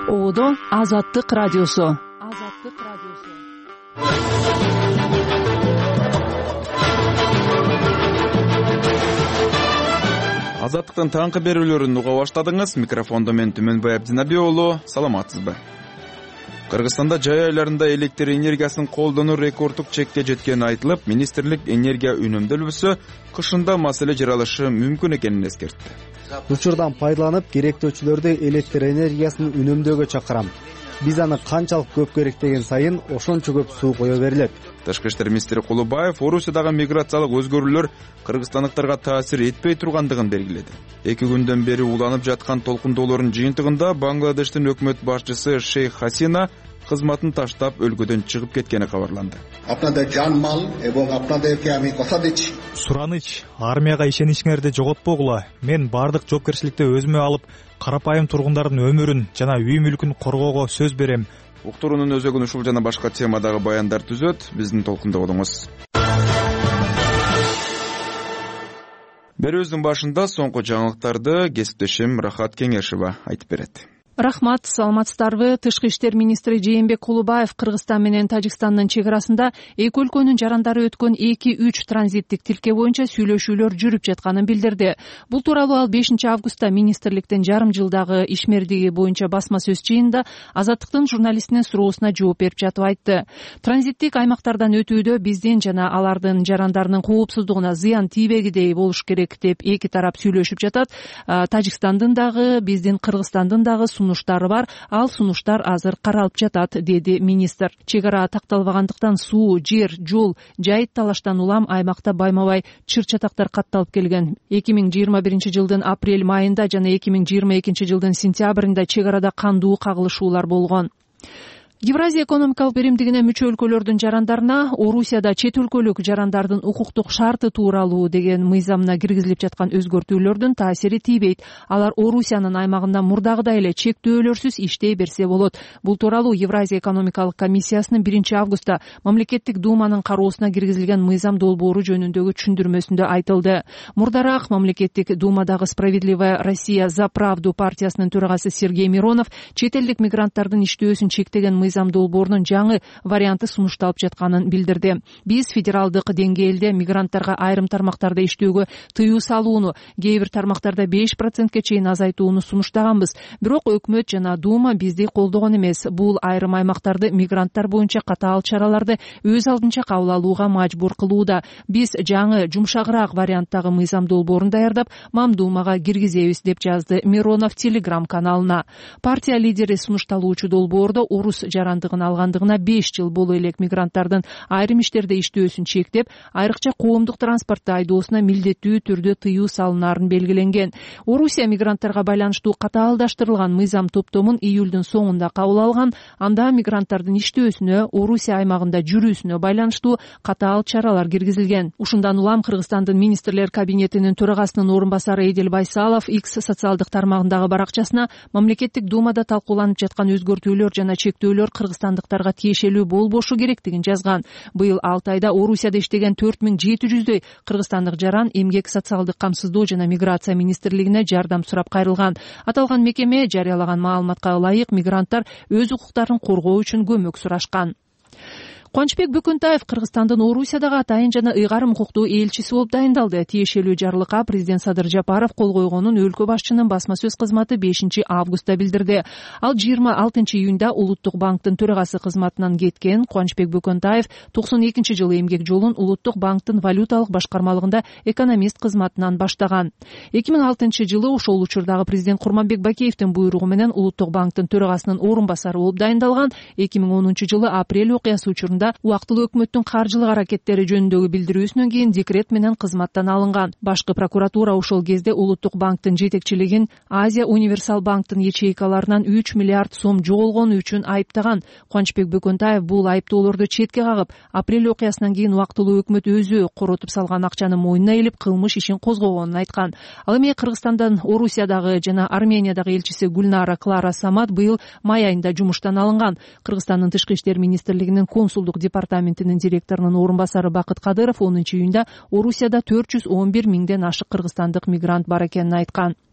Одо Азаттык радиосу. Азаттыктын таңкы берүүлөрүн уга баштадыңыз. Микрофондо мен Түмөнбай Абдинаби уулу. Саламатсызбы? Кыргызстанда жай айларында электр энергиясын колдонуу рекорддук чекке жеткени айтылып, министрлик энергия үнөмдөлүүсү кышында маселе жаралышы мүмкүн экенин эскертти. Учурдан пайдаланып, керектөөчүлөрдү электр энергиясын үнөмдөөгө чакырам. Биз аны канчалык көп керектеген сайын ошончо көп суу кое берилет. Тышкы иштер министри Кулубаев Орусиядагы миграциялык өзгөрүүлөр кыргызстандыктарга таасир этпей тургандыгын белгиледи. 2 күндөн бери уланып жаткан толкундоолордун жыйынтыгында Бангладештин өкмөт башчысы Шейх Хасина кызматын таштап өлкөдөн чыгып кеткени кабарланды. Сураныч, армияга ишеничиңерди жоготпогула. Мен бардык жоопкерчиликти өзүмө алып, карапайым тургундардын өмүрүн жана үй мүлкүн коргоого сөз берем. Уктуруунун өзөгүн ушул жана башка темадагы баяндар түзөт. Биздин толкунда болуңуз. Берүүбүздүн башында соңку жаңылыктарды кесиптешим Рахат Кеңешова айтып берет. Рахмат, саламатсыздарбы? Тышкы иштер министри Жээнбек Кулубаев Кыргызстан менен Тажикстандын чек арасында эки өлкөнүн жарандары өткөн 2-3 транзиттик тилке боюнча сүйлөшүүлөр жүрүп жатканын билдирди. Бул тууралуу ал 5 августта министрликтин жарым жылдагы ишмердиги боюнча басма сөз жыйынында Азаттыктын журналистинин суроосуна жооп берип жатып айтты. Транзиттик аймактардан өтүүдө биздин жана алардын жарандарынын коопсуздугуна зыян тийбегидей болуш керек деп эки тарап сүйлөшүп жатат. Тажикстандын дагы, биздин Кыргызстандын дагы сунуштары бар, ал сунуштар азыр каралып жатат, деди министр. Чек ара такталбагандыктан суу, жер, жол, жайыт талаштан улам аймакта байма-бай чыр-чатактар катталып келген. 2021 жылдын апрель майында жана 2022 жылдын сентябрында чек арада кандуу кагылышуулар болгон. Евразия экономикалык биримдигине мүчө өлкөлөрдүн жарандарына Орусияда чет өлкөлүк жарандардын укуктук шарты тууралуу деген мыйзамына киргизилип жаткан өзгөртүүлөрдүн таасири тийбейт. Алар Орусиянын аймагында мурдагыдай эле чектөөлөрсүз иштей берсе болот. Бул тууралуу Евразия экономикалык комиссиясынын 1 августта мамлекеттик думанын кароосуна киргизилген мыйзам долбоору жөнүндөгү түшүндүрмөсүндө айтылды. Мурдараак мамлекеттик думадагы Справедливая Россия за правду партиясынын төрагасы Сергей Миронов чет элдик мигранттардын иштөөсүн чектеген мыйзам долбоорунун жаңы варианты сунушталып жатканын билдирди. Биз федералдык деңгээлде мигранттарга айрым тармактарда иштөөгө тыюу салууну, кээ бир тармактарда 5%ке чейин азайтууну сунуштаганбыз. Бирок өкмөт жана дума бизди колдогон эмес. Бул айрым аймактарды мигранттар боюнча катаал чараларды өз алдынча кабыл алууга мажбур кылууда. Биз жаңы жумшагыраак варианттагы мыйзам долбоорун даярдап, мамдумага киргизебиз, деп жазды Миронов Телеграм каналына. Партия лидери сунушталуучу долбоордо орус жарандыгын алгандыгына 5 жыл боло элек мигранттардын айрым иштерде иштөөсүн чектеп, айрыкча коомдук транспортто айдоосуна милдеттүү түрдө тыюу салынаарын белгиленген. Орусия мигранттарга байланыштуу катаалдаштырылган мыйзам топтомун июлдун соңунда кабыл алган. Анда мигранттардын иштөөсүнө, Орусия аймагында жүрүүсүнө байланыштуу катаал чаралар киргизилген. Ушундан улам Кыргызстандын министрлер кабинетинин төрагасынын орун басары Эдил Байсалов X социалдык тармагындагы баракчасына мамлекеттик думада талкууланып жаткан өзгөртүүлөр жана чектөөлөр кыргызстандыктарга тиешелүү болбошу керектигин жазган. Быйыл 6 айда Орусияда иштеген 4700дөй кыргызстандык жаран эмгек социалдык камсыздоо жана миграция министрлигине жардам сурап кайрылган. Аталган мекеме жарыялаган маалыматка ылайык мигранттар өз укуктарын коргоо үчүн көмөк сурашкан. Кубанычбек Бөкөнтаев Кыргызстандын Орусиядагы атайын жана ыйгарым укуктуу элчиси болуп дайындалды. Тиешелүү жарлыкка президент Садыр Жапаров кол койгонун өлкө башчынын басма сөз кызматы 5 августта билдирди. Ал 26 июнда Улуттук банктын төрагасы кызматынан кеткен Кубанычбек Бөкөнтаев 92 жылы эмгек жолун Улуттук банктын валюталык башкармалыгында экономист кызматынан баштаган. 2006 жылы ошол учурдагы президент Курманбек Бакеевдин буйругу менен Улуттук банктын төрагасынын орун басары болуп дайындалган. 2010 жылы апрель окуясы учурунда убактылуу өкмөттүн каржылык аракеттери жөнүндөгү билдирүүсүнөн кийин декрет менен кызматтан алынган. Башкы прокуратура ошол кезде Улуттук банктын жетекчилигин Азия Универсал банктын ячейкаларынан 3 миллиард сом жоголгону үчүн айыптаган. Кубанычбек Бөкөнтаев бул айыптоолорду четке кагып, апрель окуясынан кийин убактылуу өкмөт өзү коротуп салган акчаны мойнуна илип кылмыш ишин козгогонун айткан. Ал эми Кыргызстандан Орусиядагы жана Армениядагы элчиси Гүлнара Клара Самат быйыл май айында жумуштан алынган. Кыргызстандын тышкы иштер министрлигинин консулдук департаментинин директорунун орун басары Бакыт Кадыров 10 июнда Орусияда 411 миңден ашык кыргызстандык мигрант бар экенин айткан.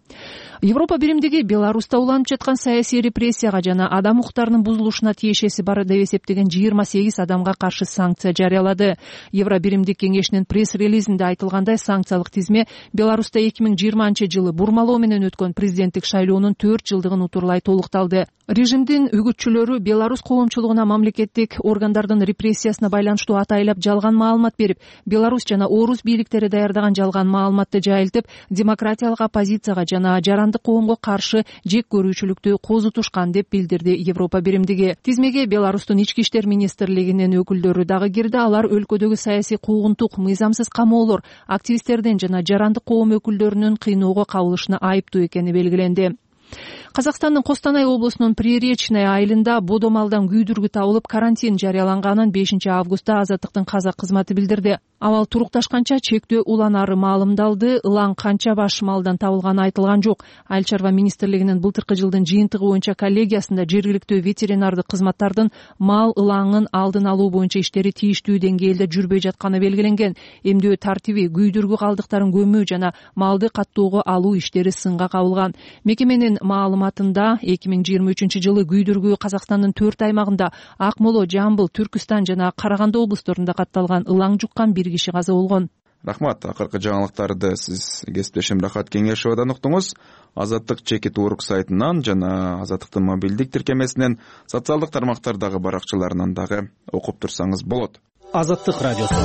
Европа биримдиги Беларуста уланып жаткан саясий репрессияга жана адам укуктарынын бузулушуна тиешеси бар деп эсептеген 28 адамга каршы санкция жарыялады. Евро биримдик кеңешинин пресс-релизинде айтылгандай, санкциялык тизме Беларуста 2020-жылы бурмалоо менен өткөн президенттик шайлоонун 4 жылдыгын утурлай толукталды. Режимдин үгүтчүлөрү Беларусь коомчулугуна мамлекеттик органдардын репрессиясына байланыштуу атайлап жалган маалымат берип, Беларусь жана Орус бийликтери даярдаган жалган маалыматты жайылтып, демократиялык оппозицияга жана жарандык коомго каршы жек көрүүчүлүктү козутушкан деп билдирди Европа биримдиги. Тизмеге Беларустун ички иштер министрлигинин өкүлдөрү дагы кирди. Алар өлкөдөгү саясий куугунтук, мыйзамсыз камоолор, активисттердин жана жарандык коом өкүлдөрүнүн кыйноого кабылышына айыптуу экени белгиленди. Казакстандын Костанай облусунун Приречный айылында бодо малдан күйдүргү табылып, карантин жарыяланганын 5 августта Азаттыктын казак кызматы билдирди. Абал турукташканча чектөө уланары маалымдалды. Ылаң канча баш малдан табылганы айтылган жок. Айыл чарба министрлигинин былтыркы жылдын жыйынтыгы боюнча коллегиясында жергиликтүү ветеринардык кызматтардын мал ылаңын алдын алуу боюнча иштери тийиштүү деңгээлде жүрбөй жатканы белгиленген. Эмдөө тартиби, күйдүргү калдыктарын көмүү жана малды каттоого алуу иштери сынга кабылган. Мекеменин маалыматында 2023-жылы күйдүргү Казакстандын 4 аймагында Акмола, Жамбыл, Түркүстан жана Караганды облустарында катталган ылаң жуккан 1 киши каза болгон. Рахмат. Акыркы жаңылыктарды сиз кесиптешим Рахат Кеңешовадан уктуңуз. Азаттык Чекит.org сайтынан жана Азаттыктын мобилдик тиркемесинен, социалдык тармактардагы баракчаларынан дагы окуп турсаңыз болот. Азаттык радиосу.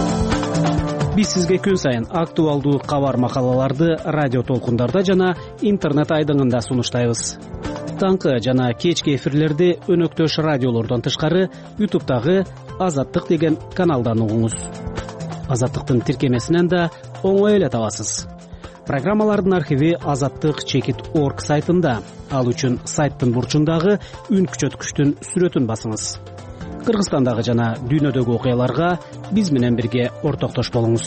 Биз сизге күн сайын актуалдуу кабар макалаларды радио толкундарда жана интернет айдыңында сунуштайбыз. Таңкы жана кечки эфирлерди өнөктөш радиолордон тышкары YouTube'дагы Азаттык деген каналдан угуңуз. Азаттыктын тиркемесинен да оңой эле табасыз. Программалардын архиви Азаттык Чекит.org сайтында. Ал үчүн сайттын бурчундагы үн күчөткүчтүн сүрөтүн басыңыз. Кыргызстандагы жана дүйнөдөгү окуяларга биз менен бирге ортоктош болуңуз.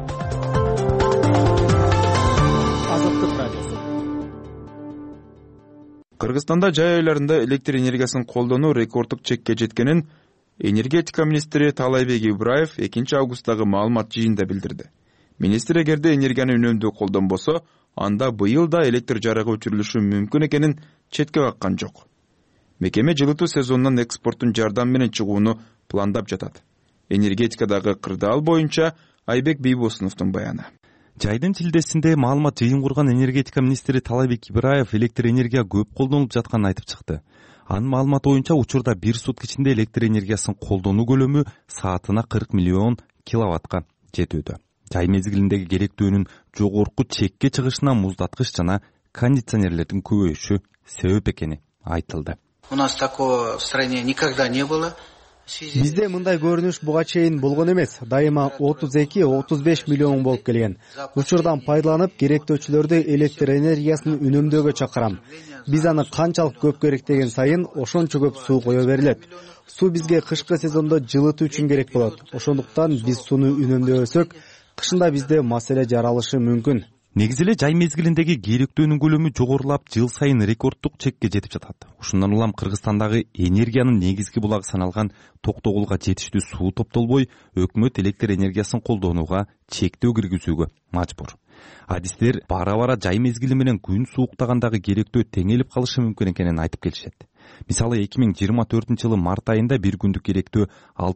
Азаттык радиосу. Кыргызстанда жай айларында электр энергиясын колдонуу рекордтук чекке жеткенин энергетика министри Таалайбек Ибраев 2 августтагы маалымат жыйынында билдирди. Министр эгерде энергияны үнөмдүү колдонбосо, анда быйыл да электр жарыгы өчүрүлүшү мүмкүн экенин четке каккан жок. Мекеме жылытуу сезонунан экспорттун жардам менен чыгууну пландап жатат. Энергетикадагы кырдаал боюнча Айбек Бийбосуновдун баяны. Жайдын шилдесинде маалымат жыйын курган энергетика министри Таалайбек Ибраев электр энергия көп колдонулуп жатканын айтып чыкты. Анын маалыматы боюнча учурда 1 сутка ичинде электр энергиясын колдонуу көлөмү саатына 40 миллион киловаттка жетүүдө. Жай мезгилиндеги керектөөнүн жогорку чекке чыгышына муздаткыч жана кондиционерлердин көбөйүшү себеп экени айтылды. У нас такого в стране никогда не было. Бизде мындай көрүнүш буга чейин болгон эмес. Дайыма 32-35 миллион болуп келген. Учурдан пайдаланып, керектөөчүлөрдү электр энергиясын үнөмдөөгө чакырам. Биз аны канчалык көп керектеген сайын ошончо көп суу кое берилет. Суу бизге кышкы сезондо жылытуу үчүн керек болот. Ошондуктан биз сууну үнөмдөбөсөк, кышында бизде маселе жаралышы мүмкүн. Негизи эле жай мезгилиндеги керектөөнүн көлөмү жогорулап, жыл сайын рекордтук чекке жетип жатат. Ушундан улам Кыргызстандагы энергиянын негизги булагы саналган Токтогулга жетиштүү суу топтолбой, өкмөт электр энергиясын колдонууга чектөө киргизүүгө мажбур. Адистер бара-бара жай мезгили менен күн сууктагандагы керектөө теңелип калышы мүмкүн экенин айтып келишет. Мисалы 2024-жылы март айында бир күндүк керектөө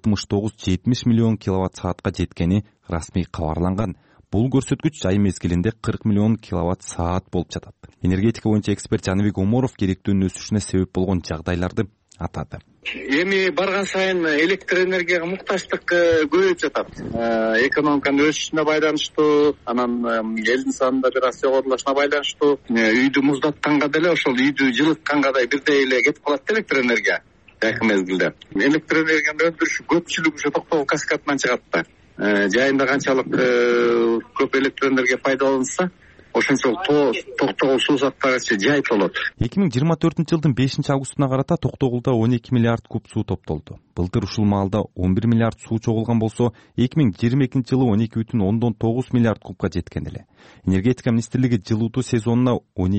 69-70 миллион киловатт саатка жеткени расмий кабарланган. Бул көрсөткүч жай мезгилинде 40 миллион киловатт саат болуп жатат. Энергетика боюнча эксперт Жаныбек Оморов керектөөнүн өсүшүнө себеп болгон жагдайларды атады. Эми барган сайын электр энергияга муктачтык көбөйүп жатат. Экономиканын өсүшүнө байланыштуу, анан элдин санында бир аз жогорулашына байланыштуу, үйдү муздатканга деле, ошол үйдү жылытканга да бирдей эле кетип калат электр энергия жакын мезгилде. Электр энергиянын өндүрүшү көпчүлүгү ушу Токтогул каскадынан чыгат да. Жайында канчалык көп электр энергия пайдаланылса, ошончолук Токтогул суу заттагычы жай толот. 2024-жылдын 5 августуна карата Токтогулда 12 миллиард куб суу топтолду. Былтыр ушул маалда 11 миллиард суу чогулган болсо, 2022-жылы 12,9 миллиард кубка жеткен эле. Энергетика министрлиги жылытуу сезонуна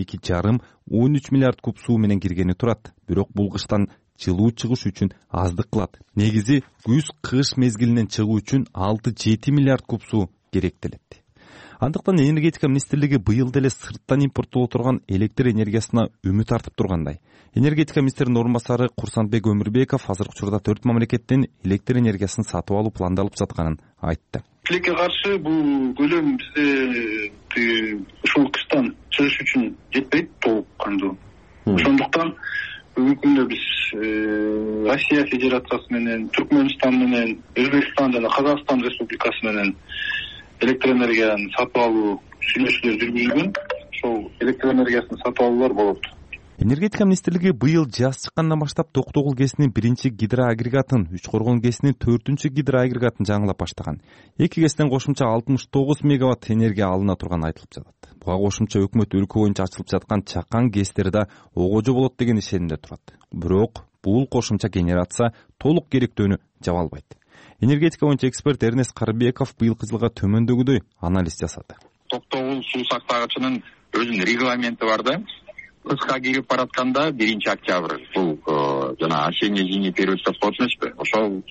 12,5-13 миллиард куб суу менен киргени турат. Бирок бул кыштан жылуу чыгыш үчүн аздык кылат. Негизи күз-кыш мезгилинен чыгуу үчүн 6-7 миллиард куб суу керектелет. Андыктан энергетика министрлиги быйыл деле сырттан импорттоло турган электр энергиясына үмүт артып тургандай. Энергетика министринин орун басары Курсанбек Өмүрбеков азыркы учурда 4 мамлекеттен электр энергиясын сатып алуу пландалып жатканын айтты. Тилекке каршы бул көлөм бизде ушул кыштан чыгыш үчүн жетпейт толук кандуу. Ошондуктан бүгүнкү күндө биз Россия Федерациясы менен, Түркмөнстан менен, Өзбекстан жана Казакстан Республикасы менен электр энергияны сатып алуу сүйлөшүүлөр жүргүзүлгөн. Ошол электр энергиясын сатып алуулар болот. Энергетика министрлиги быйыл жаз чыккандан баштап Токтогул КЭСинин 1-чи гидроагрегатын, Үч Коргон КЭСинин 4-чү гидроагрегатын жаңылап баштаган. Эки КЭСтен кошумча 69 мегаватт энергия алына турганы айтылып жатат. Буга кошумча өкмөт өлкө боюнча ачылып жаткан чакан КЭСтер да огожо болот деген ишенимде турат. Бирок бул кошумча генерация толук керектөөнү жаба албайт. Энергетика боюнча эксперт Эрнест Карыбеков быйылкы жылга төмөндөгүдөй анализ жасады. Токтогул суу сактагычынын өзүнүн регламенти бар да. Кышка кирип баратканда 1 октябрь бул жана осенне-зимний период деп коет эмеспи? Ошол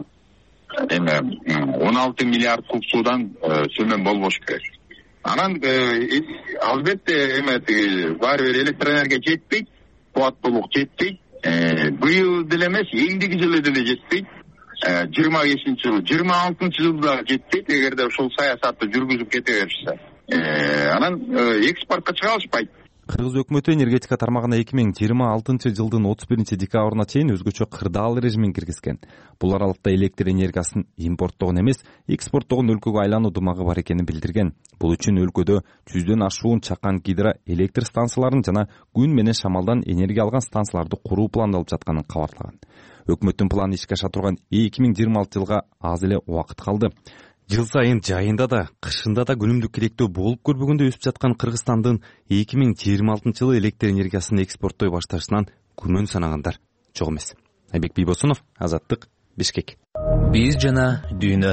16 миллиард куб суудан төмөн болбош керек. Анан албетте баары бир электроэнергия жетпейт, кубаттуулук жетпейт. Быйыл деле эмес, эмдиги жылы деле жетпейт. 25-жылы, 26-жылда жетпейт эгерде ошол саясатты жүргүзүп кете беришсе. Анан экспортко чыга алышпайт. Кыргыз өкмөтү энергетика тармагына 2026-жылдын 31-декабрына чейин өзгөчө кырдаал режимин киргизген. Бул аралыкта электр энергиясын импорттогон эмес, экспорттогон өлкөгө айлануу дымагы бар экенин билдирген. Бул үчүн өлкөдө 100дөн ашуун чакан гидро электр станцияларын жана күн менен шамалдан энергия алган станцияларды куруу пландалып жатканын кабарлаган. Өкмөттүн планы ишке аша турган 2026 жылга аз эле убакыт калды. Жыл сайын жайында да, кышында да күнүмдүк керектөө болуп көрбөгөндө өсүп жаткан Кыргызстандын 2026 жылы электр энергиясын экспорттой башташынан күмөн санагандар жок эмес. Айбек Бийбосунов, Азаттык, Бишкек. Биз жана дүйнө.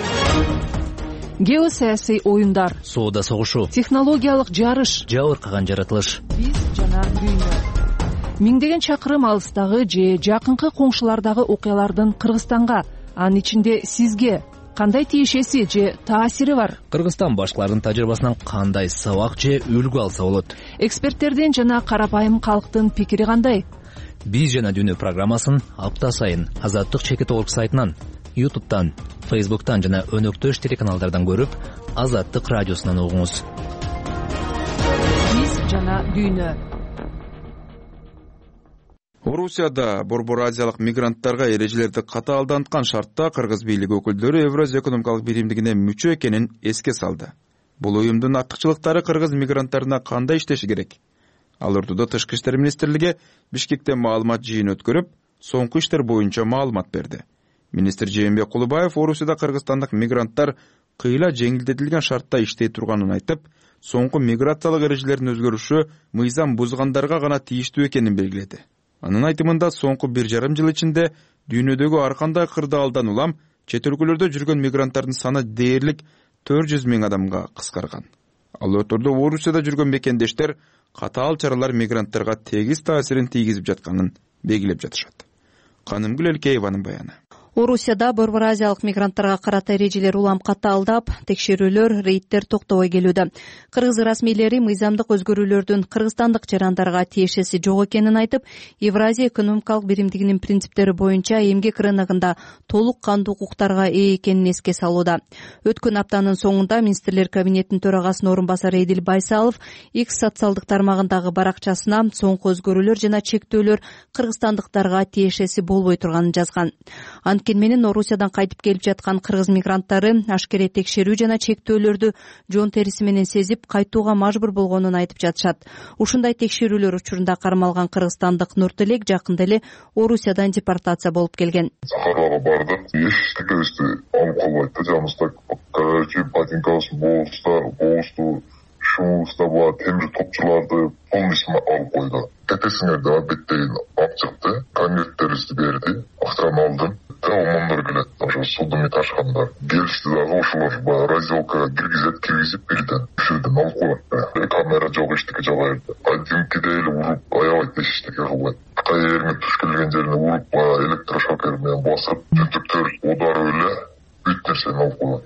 Геосаясий оюндар, соода согушу, технологиялык жарыш, жабыркаган жаратылыш. Биз жана дүйнө. Миңдеген чакырым алыстагы же жакынкы коңшулардагы окуялардын Кыргызстанга, анын ичинде сизге кандай тиешеси же таасири бар? Кыргызстан башкалардын тажрыйбасынан кандай сабак же үлгү алса болот? Эксперттердин жана карапайым калктын пикири кандай? Биз жана дүйнө программасын апта сайын Азаттык чекит орг сайтынан, YouTube'тан, Facebook'тан жана өнөктөш телеканалдардан көрүп, Азаттык радиосунан угуңуз. Биз жана дүйнө. Орусияда Борбор Азиялык мигранттарга эрежелерди катаалданткан шартта кыргыз бийлиги өкүлдөрү Евразия экономикалык биримдигине мүчө экенин эске салды. Бул уюмдун артыкчылыктары кыргыз мигранттарына кандай иштеши керек? Ал ортодо Тышкы иштер министрлиги Бишкекте маалымат жыйын өткөрүп, соңку иштер боюнча маалымат берди. Министр Жээнбек Кулубаев Орусияда кыргызстандык мигранттар кыйла жеңилдетилген шартта иштей турганын айтып, соңку миграциялык эрежелердин өзгөрүшү мыйзам бузгандарга гана тийиштүү экенин белгиледи. Анын айтымында соңку 1,5 жыл ичинде дүйнөдөгү ар кандай кырдаалдан улам чет өлкөлөрдө жүргөн мигранттардын саны дээрлик 400 000 адамга кыскарган. Ал өтөрдө Орусияда жүргөн мекендештер катаал чаралар мигранттарга тегиз таасирин тийгизип жатканын белгилеп жатышат. Канымгүл Элкееванын баяны. Орусияда Борбор Азиялык мигранттарга карата эрежелер улам катаалдап, текшерүүлөр, рейдтер токтобой келүүдө. Кыргыз расмийлери мыйзамдык өзгөрүүлөрдүн кыргызстандык жарандарга тиешеси жок экенин айтып, Евразия экономикалык биримдигинин принциптери боюнча эмгек рыногунда толук кандуу укуктарга ээ экенин эске салууда. Өткөн аптанын соңунда министрлер кабинетинин төрагасынын орун басары Эдил Байсалов X социалдык тармагындагы баракчасына соңку өзгөрүүлөр жана чектөөлөр кыргызстандыктарга тиешеси болбой турганын жазган. Анткени менен Орусиядан кайтып келип жаткан кыргыз мигранттары ашкере текшерүү жана чектөөлөрдү жон териси менен сезип кайтууга мажбур болгонун айтып жатышат. Ушундай текшерүүлөр учурунда кармалган кыргызстандык Нуртилек жакында эле Орусиядан депортация болуп келген. Сахарага бардык, эчтекебизди алып калбайт да, жаныбызда короче ботинкабыз боозду, шубубузда буга темир топчуларды полностью алып койду. Кетесиңер деп беттейин алып чыкты, конверттерибизди берди, акчаны алдым. Омондор келет, ошо судуми ташкандар. Келишти дагы ошолор баягы разделкага киргизип бирди. Ушерден алып коет. Камера жок, эчтеке жок жерде. Кадимки эле уруп аябайт, эчтеке кылбайт. Кай жерине туш келген жерине уруп, электрошокер менен басып, түтүктөр удары эле бүт нерсени алып коет.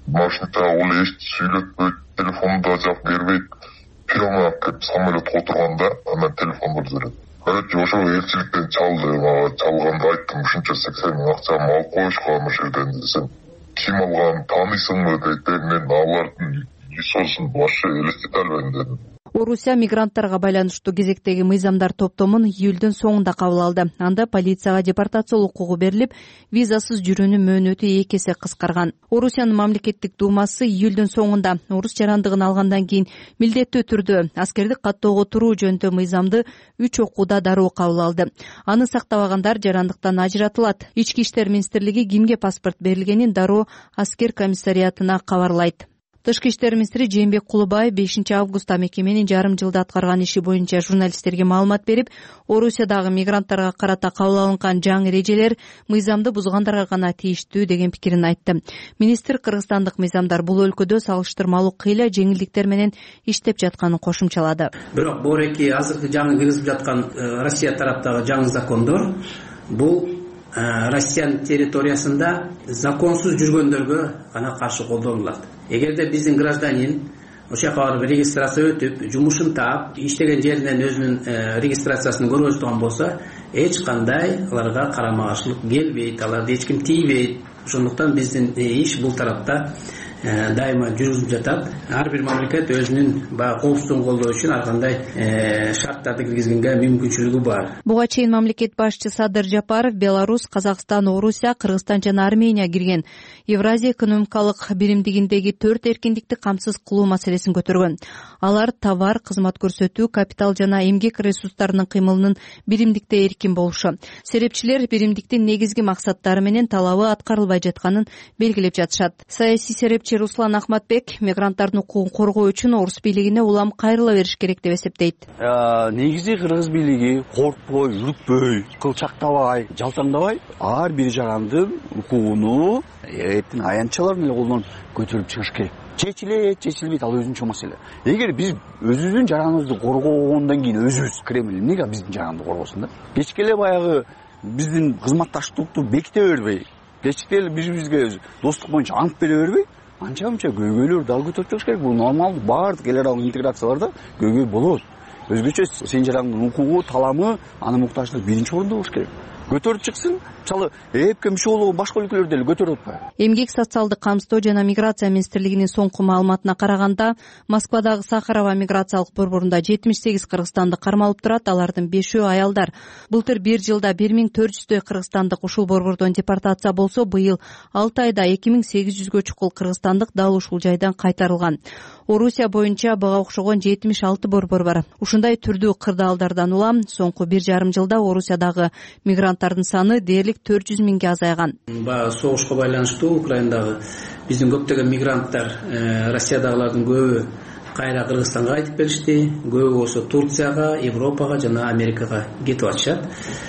машинада ол сүйлөтпөйт, телефонду да жап бербейт. Прямо келип самолетке отурганда анан телефонду берет. Короче, ошо элчиликтен чалды, чалганда айттым, ушунча 80 миң акчамды алып коюшкан ошол жерден десем, ким алган, тааныйсыңбы дейт. Мен алардын лицосун вообще элестете албайм дедим. Орусия мигранттарга байланыштуу кезектеги мыйзамдар топтомун июлдун соңунда кабыл алды. Анда полицияга депортациялоо укугу берилип, визасыз жүрүүнүн мөөнөтү 2 эсе кыскарган. Орусиянын мамлекеттик думасы июлдун соңунда орус жарандыгын алгандан кийин милдеттүү түрдө аскердик каттоого туруу жөнүндө мыйзамды 3 окууда дароо кабыл алды. Аны сактабагандар жарандыктан ажыратылат. Ички иштер министрлиги кимге паспорт берилгенин дароо аскер комиссариатына кабарлайт. Тышкы иштер министри Жээнбек Кулубаев 5 августта мекеменин жарым жылда аткарган иши боюнча журналисттерге маалымат берип, Орусиядагы мигранттарга карата кабыл алынган жаңы эрежелер мыйзамды бузгандарга гана тийиштүү деген пикирин айтты. Министр кыргызстандык мыйзамдар бул өлкөдө салыштырмалуу кыйла жеңилдиктер менен иштеп жатканын кошумчалады. Бирок бореки азыркы жаңы киргизип жаткан Россия тараптагы жаңы закондор бул Россиянын территориясында законсуз жүргөндөргө гана каршы колдонулат. Эгерде биздин гражданин ошол жака барып регистрация өтүп, жумушун таап, иштеген жеринен өзүнүн регистрациясын көргөзүп болсо, эч кандай аларга карама каршылык келбейт, аларды эч ким тийбейт. Ошондуктан биздин иш бул тарапта дайыма жүрүлүп жатат. Ар бир мамлекет өзүнүн коопсуздугун колдоо үчүн ар кандай шарттарды киргизгенге мүмкүнчүлүгү бар. Буга чейин мамлекет башчысы Садыр Жапаров Беларусь, Казакстан, Орусия, Кыргызстан жана Армения кирген Евразия экономикалык биримдигиндеги 4 эркиндикти камсыз кылуу маселесин көтөргөн. Алар товар, кызмат көрсөтүү, капитал жана эмгек ресурстарынын кыймылынын биримдикте эркин болушу. Серепчилер биримдиктин негизги максаттары менен талабы аткарылбай жатканын белгилеп жатышат. Саясий серепчи Руслан Ахматбек мигранттардын укугун коргоо үчүн орус бийлигине улам кайрыла бериш керек деп эсептейт. Негизи кыргыз бийлиги коркпой, үрүкпөй, кылчактабай, жалтаңдабай ар бир жарандын укугуну эртең аянтчалар менен колдонуп көтөрүп чыгыш керек. Чечилет, чечилбейт, ал өзүнчө маселе. Эгер биз өзүбүздүн жараныбызды коргогондон кийин өзүбүз Кремль эмнеге биздин жаранды коргосун да? Кечке эле баягы биздин кызматташтыкту беките бербей, кечке эле биз-бизге достук боюнча ант бере бербей, анча-мынча көйгөйлөрдү дал көтөрүп чыгыш керек. Бул нормалдуу, баардык эл аралык интеграцияларда көйгөй болот. Өзгөчө сен жарандын укугу, таламы, анын муктаждыгы биринчи орунда болуш керек. Көтөрүп чыксын, мисалы, эпке мүчө болгон башка өлкөлөрдө эле көтөрүп атпайбы? Эмгек социалдык камсыздоо жана миграция министрлигинин соңку маалыматына караганда, Москвадагы Сахарова миграциялык борборунда 78 кыргызстандык кармалып турат, алардын 5-өө аялдар. Былтыр 1 жылда 1400 кыргызстандык ушул борбордон депортация болсо, быйыл 6 айда 2800гө чукул кыргызстандык дал ушул жайдан кайтарылган. Орусия боюнча буга окшогон 76 борбор бар. Ушундай түрдүү кырдаалдардан улам соңку 1,5 жылда Орусиядагы мигранттардын саны дээрлик 400 миңге азайган. Согушка байланыштуу Украинадагы биздин көптөгөн мигранттар, Россиядагылардын көбү кайра Кыргызстанга кайтып беришти, көбү болсо Турцияга, Европага жана Америкага кетип атышат.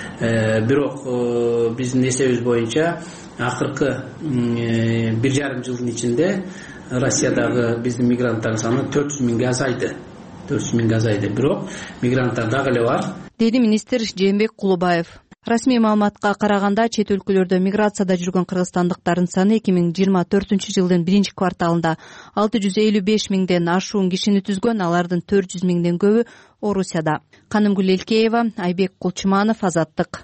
Бирок биздин эсебибиз боюнча акыркы 1,5 жылдын ичинде Россиядагы биздин мигранттардын саны 400 миңге азайды. 400 миңге азайды. Бирок мигранттар дагы эле бар, деди министр Жээнбек Кулубаев. Расмий маалыматка караганда, чет өлкөлөрдө миграцияда жүргөн кыргызстандыктардын саны 2024-жылдын 1-кварталында 655 миңден ашуун кишини түзгөн, алардын 400 миңден көбү Орусияда. Канымгүл Элкеева, Айбек Кулчуманов, Азаттык.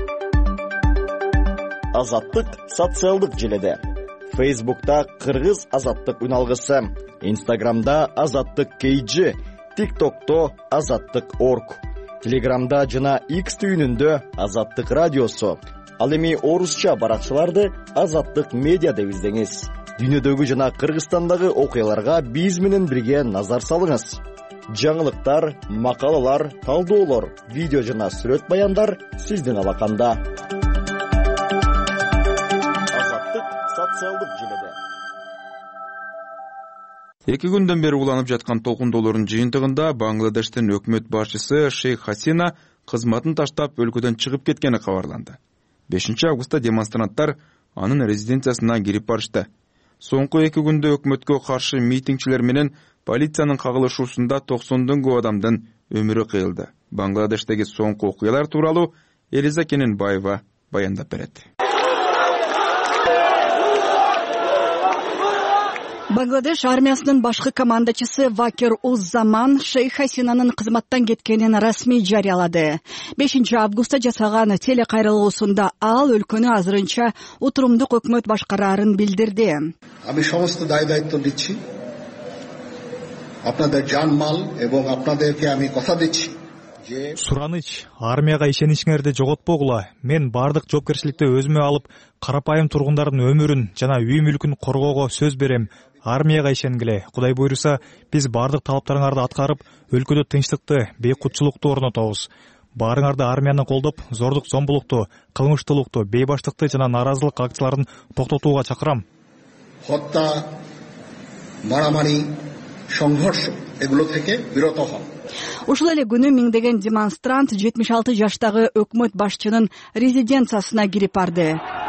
Азаттык социалдык желеде. Фейсбукта Кыргыз Азаттык үналгысы, Инстаграмда Азаттык KG, ТикТокто Азаттык.org, Телеграмда жана X түйүнүндө Азаттык радиосу. Ал эми орусча баракчаларды Азаттык медиа деп издеңиз. Дүйнөдөгү жана Кыргызстандагы окуяларга биз менен бирге назар салыңыз. Жаңылыктар, макалалар, талдоолор, видео жана сүрөт баяндар сиздин алаканда. Азаттык социалдык желеде. 2 күндөн бери уланып жаткан толкундоолордун жыйынтыгында Бангладештин өкмөт башчысы Шейх Хасина кызматын таштап өлкөдөн чыгып кеткени кабарланды. 5 августта демонстранттар анын резиденциясына кирип барышты. Соңку 2 күндө өкмөткө каршы митингчилер менен полициянын кагылышуусунда 90дон көп адамдын өмүрү кыйылды. Бангладештеги соңку окуялар тууралуу Элиза Кененбаева баяндап берет. Бангладеш армиясынын башкы командачысы Вакир Уз-Заман Шейх Хасинанын кызматтан кеткенин расмий жарыялады. 5-августта жасаган телекайрылуусунда ал өлкөнү азырынча утурумдук өкмөт башкарарын билдирди. Ами সমস্ত দায়িত্ব দিচ্ছি আপনাদের জানমাল এবং আপনাদেরকে আমি কথা দিচ্ছি. Сураныч, армияга ишеничиңерди жоготпогула. Мен бардык жоопкерчиликти өзүмө алып, карапайым тургундардын өмүрүн жана үй мүлкүн коргоого сөз берем. Армияга ишенгиле. Кудай буйруса, биз бардык талаптарыңарды аткарып, өлкөдө тынчтыкты, бейкутчулукту орнотобуз. Баарыңарды армияны колдоп, зордук зомбулукту, кылмыштуулукту, бейбаштыкты жана нааразылык акцияларын токтотууга чакырам. হত্যা, মারামারি, সংঘর্ষ এগুলো থেকে বিরত হন. Ушул эле күнү миңдеген демонстрант 76 жаштагы өкмөт башчынын резиденциясына кирип барды.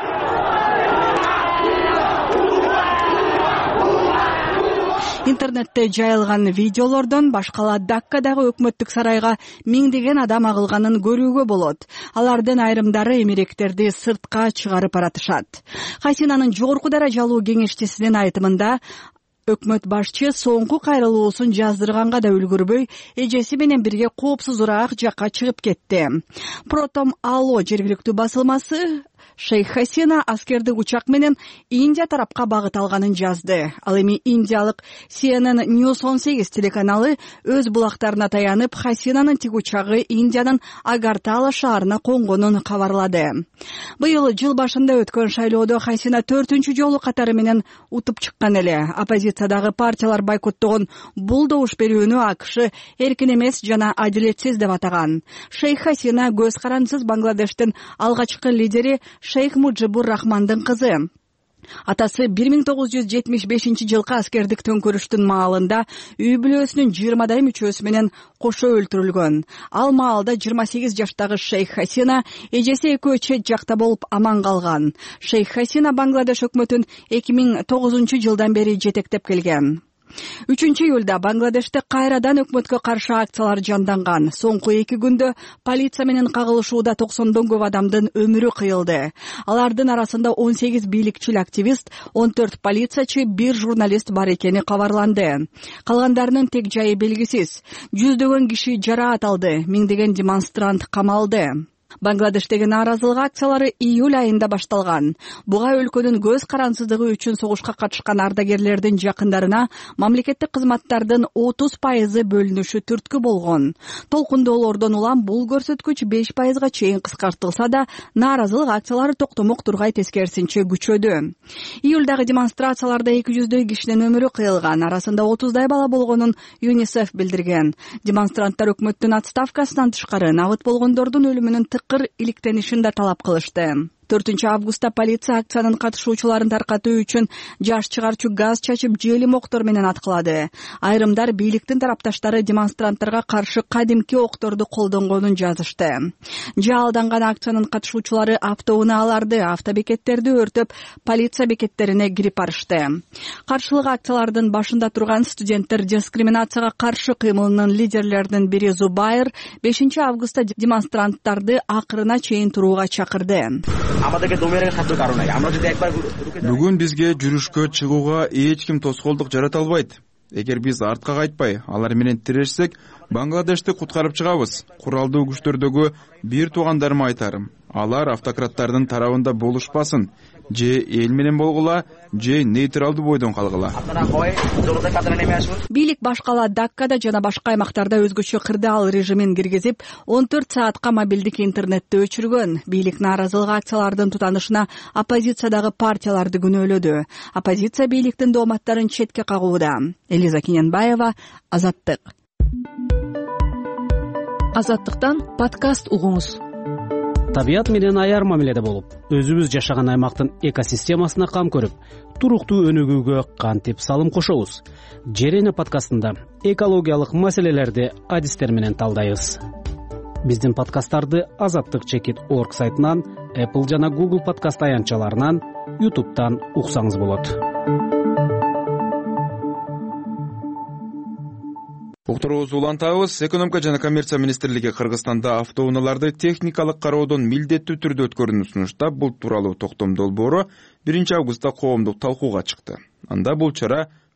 Интернетте жайылган видеолордон башкала Даккадагы өкмөттүк сарайга миңдеген адам агылганын көрүүгө болот. Алардын айрымдары эмеректерди сыртка чыгарып баратышат. Хасинанын жогорку даражалуу кеңешчисинин айтымында өкмөт башчы соңку кайрылуусун жаздырганга да үлгүрбөй, эжеси менен бирге коопсузураак жакка чыгып кетти. Протом Ало жергиликтүү басылмасы Шейх Хасина аскерди учак менен Индия тарапка багыт алганын жазды. Ал эми индиялык CNN News 18 телеканалы өз булактарына таянып, Хасинанын тик учагы Индиянын Агартала шаарына конгонун кабарлады. Быйыл жыл башында өткөн шайлоодо Хасина 4-чү жолу катары менен утуп чыккан эле. Оппозициядагы партиялар бойкоттогон бул добуш берүүнү АКШ эркин эмес жана адилетсиз деп атаган. Шейх Хасина көз карандысыз Бангладештин алгачкы лидери Шейх Муджибур Рахмандын кызы. Атасы 1975 жылкы аскердик төңкөрүштүн маалында үй бүлөсүнүн 20 мүчөсү менен кошо өлтүрүлгөн. Ал маалда 28 жаштагы Шейх Хасина эжеси экөө чет жакта болуп аман калган. Шейх Хасина Бангладеш өкмөтүн 2009 жылдан бери жетектеп келген. 3-июлда Бангладеште кайрадан өкмөткө каршы акциялар жанданган. Соңку 2 күндө полиция менен кагылышууда 90дон көп адамдын өмүрү кыйылды. Алардын арасында 18 бийликчил активист, 14 полициячы, 1 журналист бар экени кабарланды. Калгандарынын тек жайы белгисиз. Жүздөгөн киши жараат алды, миңдеген демонстрант камалды. Бангладештеги нааразылык акциялары июль айында башталган. Буга өлкөнүн көз карансыздыгы үчүн согушка катышкан ардагерлердин жакындарына мамлекеттик кызматтардын 30% бөлүнүшү түрткү болгон. Толкундоолордон улам бул көрсөткүч 5%га чейин кыскартылса да, нааразылык акциялары токтомок тургай, тескерисинче күчөдү. Июлдагы демонстрацияларда 200дөй кишинин өмүрү кыйылган, арасында 30дай бала болгонун ЮНИСЕФ билдирген. Демонстранттар өкмөттүн отставкасынан тышкары набыт болгондордун өлүмүнүн тыкыр иликтенишин да талап кылышты. 4-августта полиция акциянын катышуучуларын таркатуу үчүн жаш чыгарчу газ чачып, жели моктор менен аткылады. Айрымдар бийликтин тарапташтары демонстранттарга каршы кадимки окторду колдонгонун жазышты. Жалданган акциянын катышуучулары автоунааларды, автобекеттерди өртөп, полиция бекеттерине кирип барышты. Каршылык акциялардын башында турган студенттер дискриминацияга каршы кыймылынын лидерлеринин бири Зубайр 5-августта демонстранттарды акырына чейин турууга чакырды. Бүгүн бизге жүрүшкө чыгууга эч ким тоскоолдук жарата албайт. Эгер биз артка кайтпай, алар менен тирешсек, Бангладешти куткарып чыгабыз. Куралдуу күчтөрдөгү бир туугандарыма айтарым: алар автократтардын тарабында болушпасын. Же эл менен болгула, же нейтралдуу бойдон калгыла. Бийлик башкала Даккада жана башка аймактарда өзгөчө кырдаал режимин киргизип, 14 саатка мобилдик интернетти өчүргөн. Бийлик нааразылык акциялардын тутанышына оппозициядагы партияларды күнөөлөдү. Оппозиция бийликтин дооматтарын четке кагууда. Элиза Кененбаева, Азаттык. Азаттыктан подкаст угуңуз. Табият менен аяр мамиледе болуп, өзүбүз жашаган аймактын экосистемасына кам көрүп, туруктуу өнүгүүгө кантип салым кошобуз? Жерене подкастында экологиялык маселелерди адистер менен талдайбыз. Биздин подкасттарды azattik.org сайтынан, Apple жана Google подкаст аянтчаларынан, YouTube'тан уксаңыз болот. Уктуруубузду улантабыз. Экономика жана коммерция министрлиги Кыргызстанда автоунааларды техникалык кароодон милдеттүү түрдө өткөрүүнү сунуштап, бул тууралуу токтом долбоору 1-августта коомдук талкууга чыкты. Анда бул чара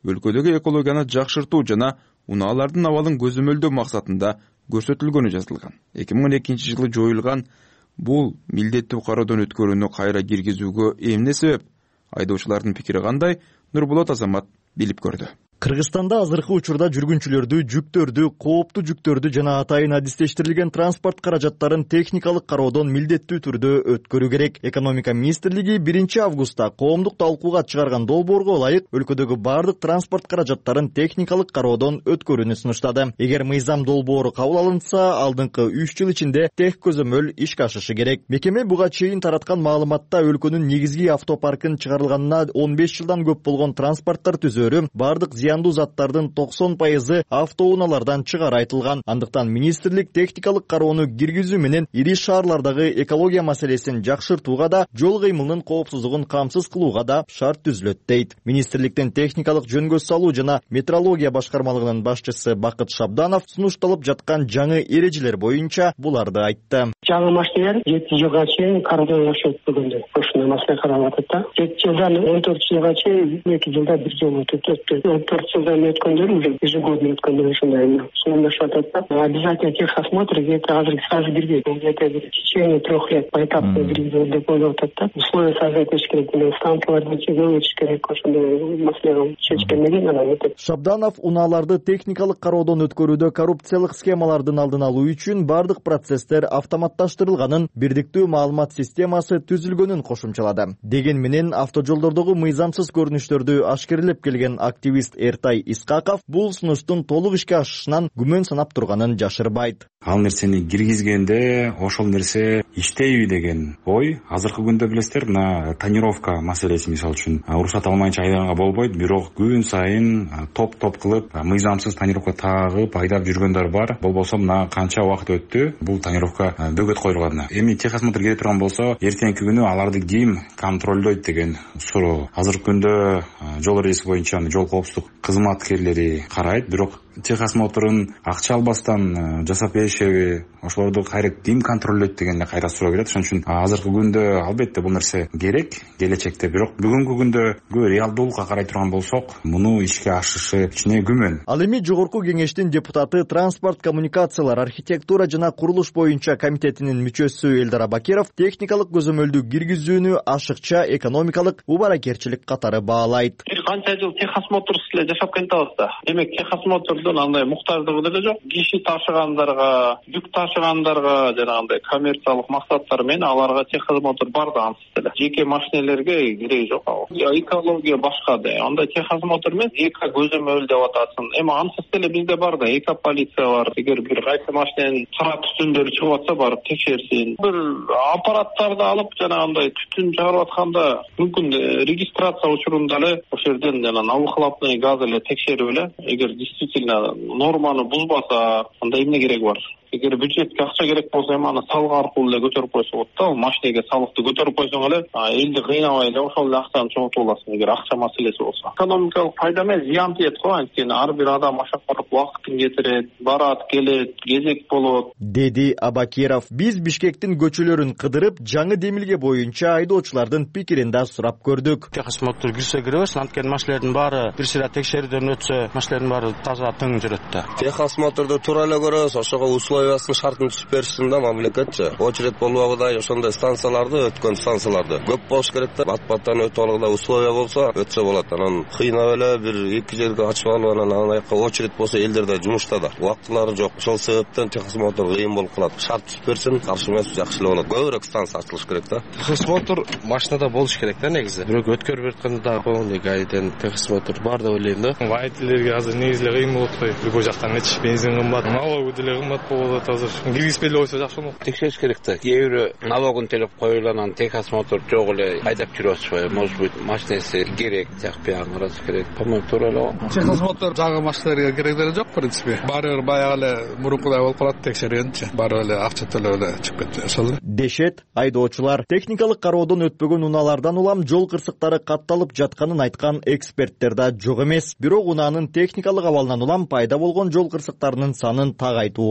өлкөдөгү экологияны жакшыртуу жана унаалардын абалын көзөмөлдөө максатында көрсөтүлгөнү жазылган. 2002 жылы жоюлган бул милдеттүү кароодон өткөрүүнү кайра киргизүүгө эмне себеп? Айдоочулардын пикири кандай? Нурболот Азамат билип көрдү. Кыргызстанда азыркы учурда жүргүнчүлөрдү, жүктөрдү, кооптуу жүктөрдү жана атайын адистештирилген транспорт каражаттарын техникалык кароодон милдеттүү түрдө өткөрүү керек. Экономика министрлиги 1 августта коомдук талкууга чыгарган долбоорго ылайык өлкөдөгү бардык транспорт каражаттарын техникалык кароодон өткөрүүнү сунуштады. Эгер мыйзам долбоору кабыл алынса, алдыңкы 3 жыл ичинде тех көзөмөл ишке ашышы керек. Мекеме буга чейин тараткан маалыматта өлкөнүн негизги автопаркын чыгарылганына 15 жылдан көп болгон транспорттор түзөрү бардык зыяндуу заттардын 90% автоунаалардан чыгары айтылган. Андыктан министрлик техникалык кароону киргизүү менен ири шаарлардагы экология маселесин жакшыртууга да, жол кыймылынын коопсуздугун камсыз кылууга да шарт түзүлөт дейт. Министрликтин техникалык жөнгө салуу жана метрология башкармалыгынын башчысы Бакыт Шабданов сунушталып жаткан жаңы эрежелер боюнча буларды айтты. Жаңы машиналар 7 жылга чейин кароодон өткөргөндө ошондой маселе каралып атат. 7 жылдан 14 жылга чейин 2 жылда 1 жолу өтөт. 14 жылдан өткөндөр уже ежегодно өткөндөр ошондой сунушташып атат. Обязательно техосмотр где-то азыр сразу бирбейт. Где-то в течение 3 лет поэтапно биргизүү деп ойлоп атат. Условия создать керек, станцияларды чегелеш керек, ошондой маселени чечкенден анан өтөт. Шабданов унааларды техникалык кароодон өткөрүүдө коррупциялык схемалардын алдын алуу үчүн бардык процесстер автоматташтырылганын, бирдиктүү маалымат системасы түзүлгөнүн кошумчалады. Деген менен автожолдордогу мыйзамсыз көрүнүштөрдү ашкерлеп келген активист Эртай Искаков бул сунуштун толук ишке ашышынан күмөн санап турганын жашырбайт. Ал нерсени киргизгенде ошол нерсе иштейби деген ой. Азыркы күндө билесиздер, мына тонировка маселеси мисалы үчүн уруксат алмайынча айдаганга болбойт, бирок күн сайын топ кылып мыйзамсыз тонировка тагып айдап жүргөндөр бар. Болбосо мына канча убакыт өттү, бул тонировка бөгөт коюлган. Эми техосмотр келе турган болсо, эртеңки күнү аларды ким контролдойт деген суроо. Азыркы күндө жол эрежеси боюнча жол коопсуздук кызматкерлери карайт, бирок техосмотрун акча албастан жасап беришеби, ошолорду кайра ким контролдойт деген кайра суроо келет. Ошон үчүн азыркы күндө албетте бул нерсе керек келечекте, бирок бүгүнкү күндө реалдуулукка карай турган болсок, муну ишке ашышы ичине күмөн. Ал эми жогорку кеңештин депутаты, транспорт, коммуникациялар, архитектура жана курулуш боюнча комитетинин мүчөсү Элдар Абакиров техникалык көзөмөлдү киргизүүнү ашыкча экономикалык убаракерчилик катары баалайт. Бир канча жыл техосмотрсуз эле жашап келатабыз да. Демек техосмотрдун андай муктаждыгы деле жок. Киши ташыгандарга, жүк ташыгандарга жанагындай коммерциялык максаттар менен аларга техосмотр бар да ансыз эле. Жеке машинелерге кереги жок. Экология башка да. Анда техосмотр менен эко көзөмөл деп атасын. Эми ансыз эле бизде бар да, эко полиция бар. Эгер бир кайсы машиненин кара түтүндөрү чыгып атса, барып текшерсин. Бир аппараттарды алып жанагындай түтүн чыгарып атканда мүмкүн регистрация учурунда эле ошол жерден жана выхлопный газ эле текшерип эле, эгер действительно норманы бузбаса, анда эмне кереги бар? Эгер бюджетке акча керек болсо, эми аны салык аркылуу эле көтөрүп койсо болот да. Машинеге салыкты көтөрүп койсоң эле, элди кыйнабай эле ошол эле акчаны чогултуп аласың, эгер акча маселеси болсо. Экономикалык пайда эмес, зыян тиет го, анткени ар бир адам машакаттап убакытын кетирет, барат, келет, кезек болот, деди Абакиров. Биз Бишкектин көчөлөрүн кыдырып, жаңы демилге боюнча айдоочулардын пикирин да сурап көрдүк. Техосмотр кирсе киребиз, анткени машинелердин баары бир сыйра текшерүүдөн өтсө, машинелердин баары таза тың жүрөт да. Техосмотрду туура эле көрөбүз, ошого условиясын шартын түзүп беришsin да мамлекетчи. Очередь болбогудай ошондой станцияларды, өткөн станцияларды көп болуш керек да. Бат-баттан өтүп алгыдай условия болсо, өтсө болот. Анан кыйнап эле бир 2 жерге ачып алып, анан аяка очередь болсо элдерде жумушта да. Убактылары жок. Ошол себептен техосмотр кыйын болуп калат. Шарт түзүп берсин, каршы эмес, жакшы эле болот. Көбүрөөк станция ачылыш керек да. Техосмотр машинада болуш керек да негизи. Бирок өткөрүп берткенде дагы койгондой гайден техосмотр бар деп ойлойм да. Водительдерге азыр негизи эле кыйын болот кой. Любой жактан нечи бензин кымбат, налогу деле кымбат болуп атат азыр. Киргизбей эле койсо жакшы болот. Текшериш керек да. Кээ бирөө налогун төлөп коюп анан техосмотр жок эле айдап жүрүп атышпайбы? Может быть, машинеси керек, тияк биягын караш керек. По-моему, туура эле. Техосмотр жаңы машиналарга керек деле жок, в принципе. Баары баягы эле мурункудай болуп калат текшергенчи. Баары эле акча төлөп эле чыгып кетти. Ошол дешет айдоочулар. Техникалык кароодон өтпөгөн унаалардан улам жол кырсыктары катталып жатканын айткан эксперттер да жок эмес. Бирок унаанын техникалык абалынан улам пайда болгон жол кырсыктарынын санын так айтуу оор.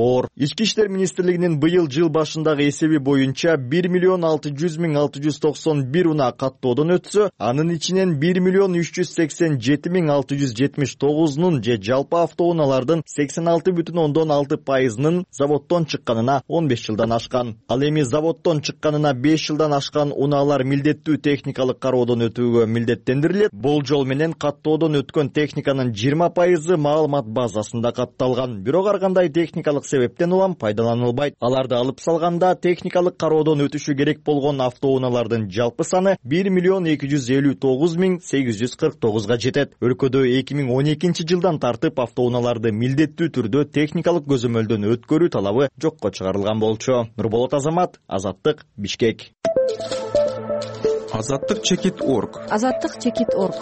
Ички иштер министрлигинин быйыл жыл башындагы эсеби боюнча 1,600,691 унаа каттоодон өтсө, анын ичинен 1,387,679 же жалпы автоунаалардын 86,6% заводдон чыкканына 15 жылдан ашкан. Ал эми заводдон чыкканына 5 жылдан ашкан унаалар милдеттүү техникалык кароодон өтүүгө милдеттендирилет. Бул жол менен каттоодон өткөн техниканын 20% маалымат базасында катталган. Бирок ар кандай техникалык себептен улам пайдаланылбайт. Аларды алып салганда техникалык кароодон өтүшү керек болгон автоунаалардын жалпы саны 1,259,849 жетет. Өлкөдө 2012 жылдан тартып автоунааларды милдеттүү түрдө техникалык көзөмөлдөн өткөрүү талабы жокко чыгарылган болчу. Нурболот Азамат, Азаттык, Бишкек. Азаттык чекит.орг. Азаттык чекит.орг.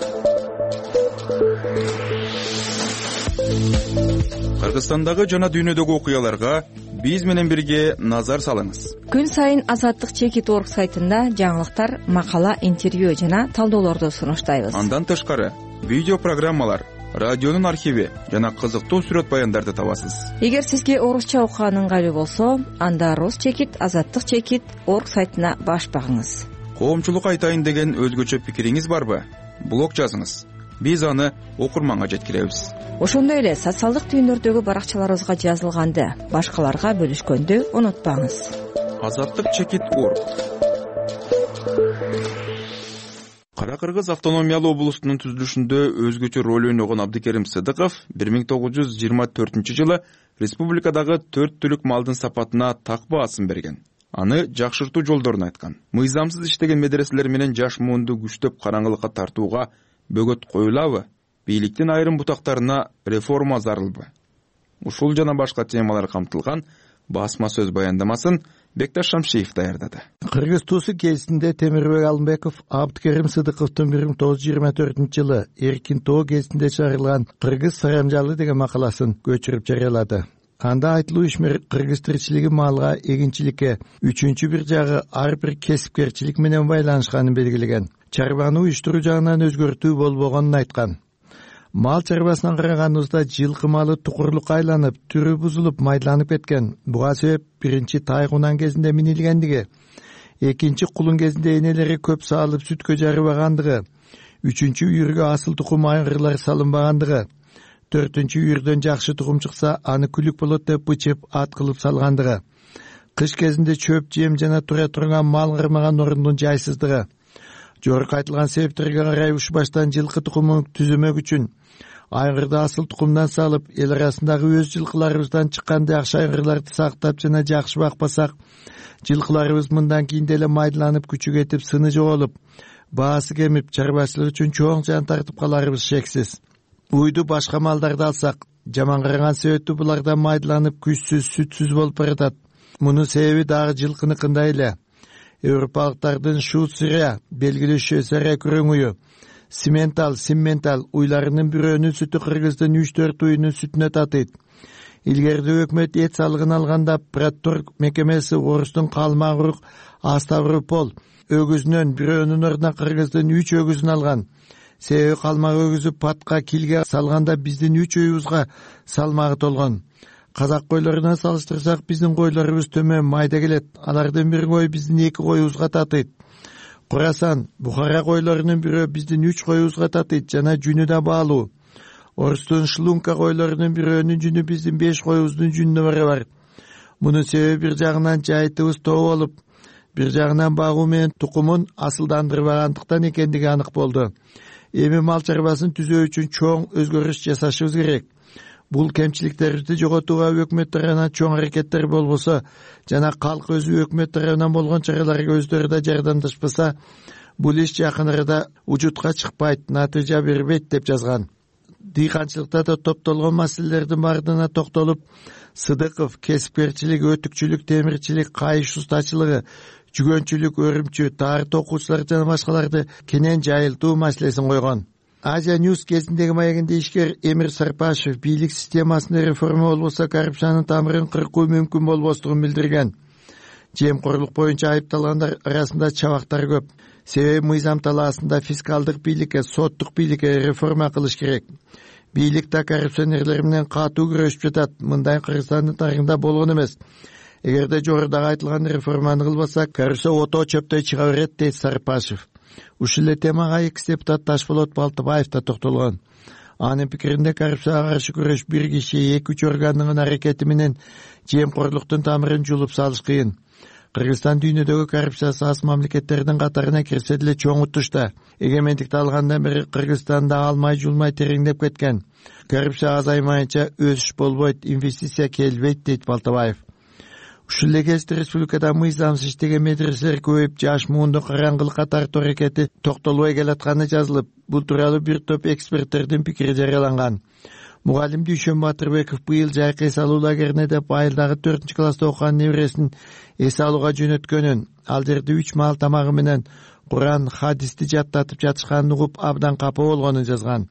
Кыргызстандагы жана дүйнөдөгү окуяларга биз менен бирге назар салыңыз. Күн сайын Азаттык чекит.орг сайтында жаңылыктар, макала, интервью жана талдоолорду сунуштайбыз. Андан тышкары видео программалар, радионун архиви жана кызыктуу сүрөт баяндарды табасыз. Эгер сизге орусча окуган ыңгайлуу болсо, анда Рус чекит, Азаттык чекит.орг сайтына баш багыңыз. Коомчулук айтайын деген өзгөчө пикириңиз барбы? Блог жазыңыз. Биз аны окурманга жеткиребиз. Ошондой эле социалдык түйүндөрдөгү баракчаларыбызга жазылганды башкаларга бөлүшкөндү унутпаңыз. Азаттык чекит.орг. Кара Кыргыз автономиялуу облусунун түзүлүшүндө өзгөчө роль ойногон Абдыкерим Сыдыков 1924 жылы республикадагы 4 түлүк малдын сапатына так баасын берген. Аны жакшыртуу жолдорун айткан. Мыйзамсыз иштеген медреселер менен жаш муунду күчтөп караңгылыкка тартууга бөгөт коюлабы? Бийликтин айрым бутактарына реформа зарылбы? Ушул жана башка темалар камтылган басма сөз баяндамасын Бекташ Шамшиев даярдады. Кыргыз туусу кезинде Темирбек Алымбеков Абдыкерим Сыдыковдун 1924 жылы Эркин тоо кезинде чыгарылган Кыргыз сарамжалы деген макаласын көчүрүп жарыялады. Анда айтылуу ишмер кыргыз тиричилиги малга, эгинчиликке, үчүнчү бир жагы ар бир кесипкерчилик менен байланышканын белгилеген. Чарбаны уюштуруу жагынан өзгөртүү болбогонун айткан. Мал чарбасынан караганыбызда жылкы малы тукурлукка айланып, түрү бузулуп, майдаланып кеткен. Буга себеп биринчи тайгунан кезинде минилгендиги, экинчи кулун кезинде энелери көп саалып сүткө жарыбагандыгы, үчүнчү үйүргө асыл тукум айгырлар салынбагандыгы, төртүнчү үйүрдөн жакшы тукум чыкса, аны күлүк болот деп бычып ат кылып салгандыгы, кыш кезинде чөп, жем жана тура турган мал кырмаган орундун жайсыздыгы. Жогорку айтылган себептерге карай уш баштан жылкы тукумун түзөмөк үчүн айгырды асыл тукумдан салып, эл арасындагы өз жылкыларыбыздан чыккан жакшы айгырларды сактап жана жакшы бакпасак, жылкыларыбыз мындан кийин деле майдаланып, күчү кетип, сыны жоголуп, баасы кемип, чарбачылык үчүн чоң жан тартып каларыбыз шексиз. Уйду башка малдарды алсак, жаман караган себептүү булардан майдаланып, күчсүз, сүтсүз болуп баратат. Мунун себеби дагы жылкыныкындай эле. Европалыктардын Шуцрия, белгилүү Швейцария күрөңүйү, Симментал уйларынын бирөөнүн сүтү Кыргыздын 3-4 уйунун сүтүнө татыйт. Илгерде өкмөт эт салыгын алганда Протторг мекемеси Орустун Калмагурук Аставропол өгүзүнөн бирөөнүн ордуна Кыргыздын 3 өгүзүн алган. Себеби калмак өгүзү патка килге салганда биздин 3 уйубузга салмагы толгон. Казак койлорунан салыштырсак, биздин койлорубуз төмөн майда келет. Алардын бир кой биздин 2 коюбузга татыйт. Курасан, Бухара койлорунун бирөө биздин 3 коюбузга татыйт жана жүнү да баалуу. Орустун Шлунка койлорунун бирөөнүн жүнү биздин 5 коюбуздун жүнүнө барабар. Мунун себеби бир жагынан жайытыбыз тоо болуп, бир жагынан багуу менен тукумун асылдандырбагандыктан экендиги анык болду. Эми мал чарбасын түзөө үчүн чоң өзгөрүш жасашыбыз керек. Бул кемчиликтерди жоготууга өкмөт тарабынан чоң аракеттер болбосо жана калк өзү өкмөт тарабынан болгон чараларга өздөрү да жардамдашпаса, бул иш жакын арада учутка чыкпайт, натыйжа бербейт деп жазган. Дыйканчылыкта да топтолгон маселелердин баардыгына токтолуп, Сыдыков кесипкерчилик, өтүкчүлүк, темирчилик, кайыш устачылыгы, жүгөнчүлүк, өрүмчү, тарых окуучулар жана башкаларды кенен жайылтуу маселесин койгон. Азия Ньюс кезиндеги маегинде ишкер Эмир Сарпашев бийлик системасында реформа болбосо коррупциянын тамырын кыркуу мүмкүн болбостугун билдирген. Жемкорлук боюнча айыпталгандар арасында чабактар көп. Себеби мыйзам талаасында фискалдык бийликке, соттук бийликке реформа кылыш керек. бийлик коррупционерлер менен катуу күрөшүп жатат. Мындай Кыргызстандын тарыхында болгон эмес. Эгерде жогорудагы айтылган реформаны кылбасак, коррупция ото чөптөй чыга берет, дейт Сарыпашев. Ушул эле темага экс депутат Ташболот Балтыбаев да токтолгон. Анын пикиринде коррупцияга каршы күрөш бир киши, 2-3 органдын аракети менен жемкорлуктун тамырын жулуп салыш кыйын. Кыргызстан дүйнөдөгү коррупциясы аз мамлекеттердин катарына кирсе деле чоң утушта. Эгемендикти алгандан бери Кыргызстанда алмай жулмай тереңдеп кеткен. Коррупция азаймайынча өсүш болбойт, инвестиция келбейт, дейт Балтыбаев. Ушул эле кезде республикада мыйзамсыз иштеген медреселер көбөйүп, жаш муунду караңгылыкка тартуу аракети токтолбой келатканы жазылып, бул тууралуу бир топ эксперттердин пикири жарыяланган. Мугалим Дүйшөн Батырбеков быйыл жайкы эс алуу лагерине деп айылдагы 4-класста окуган небересин эс алууга жөнөткөнүн, ал жерде 3 маал тамагы менен Куран, хадисти жаттатып жатышканын угуп абдан капа болгонун жазган.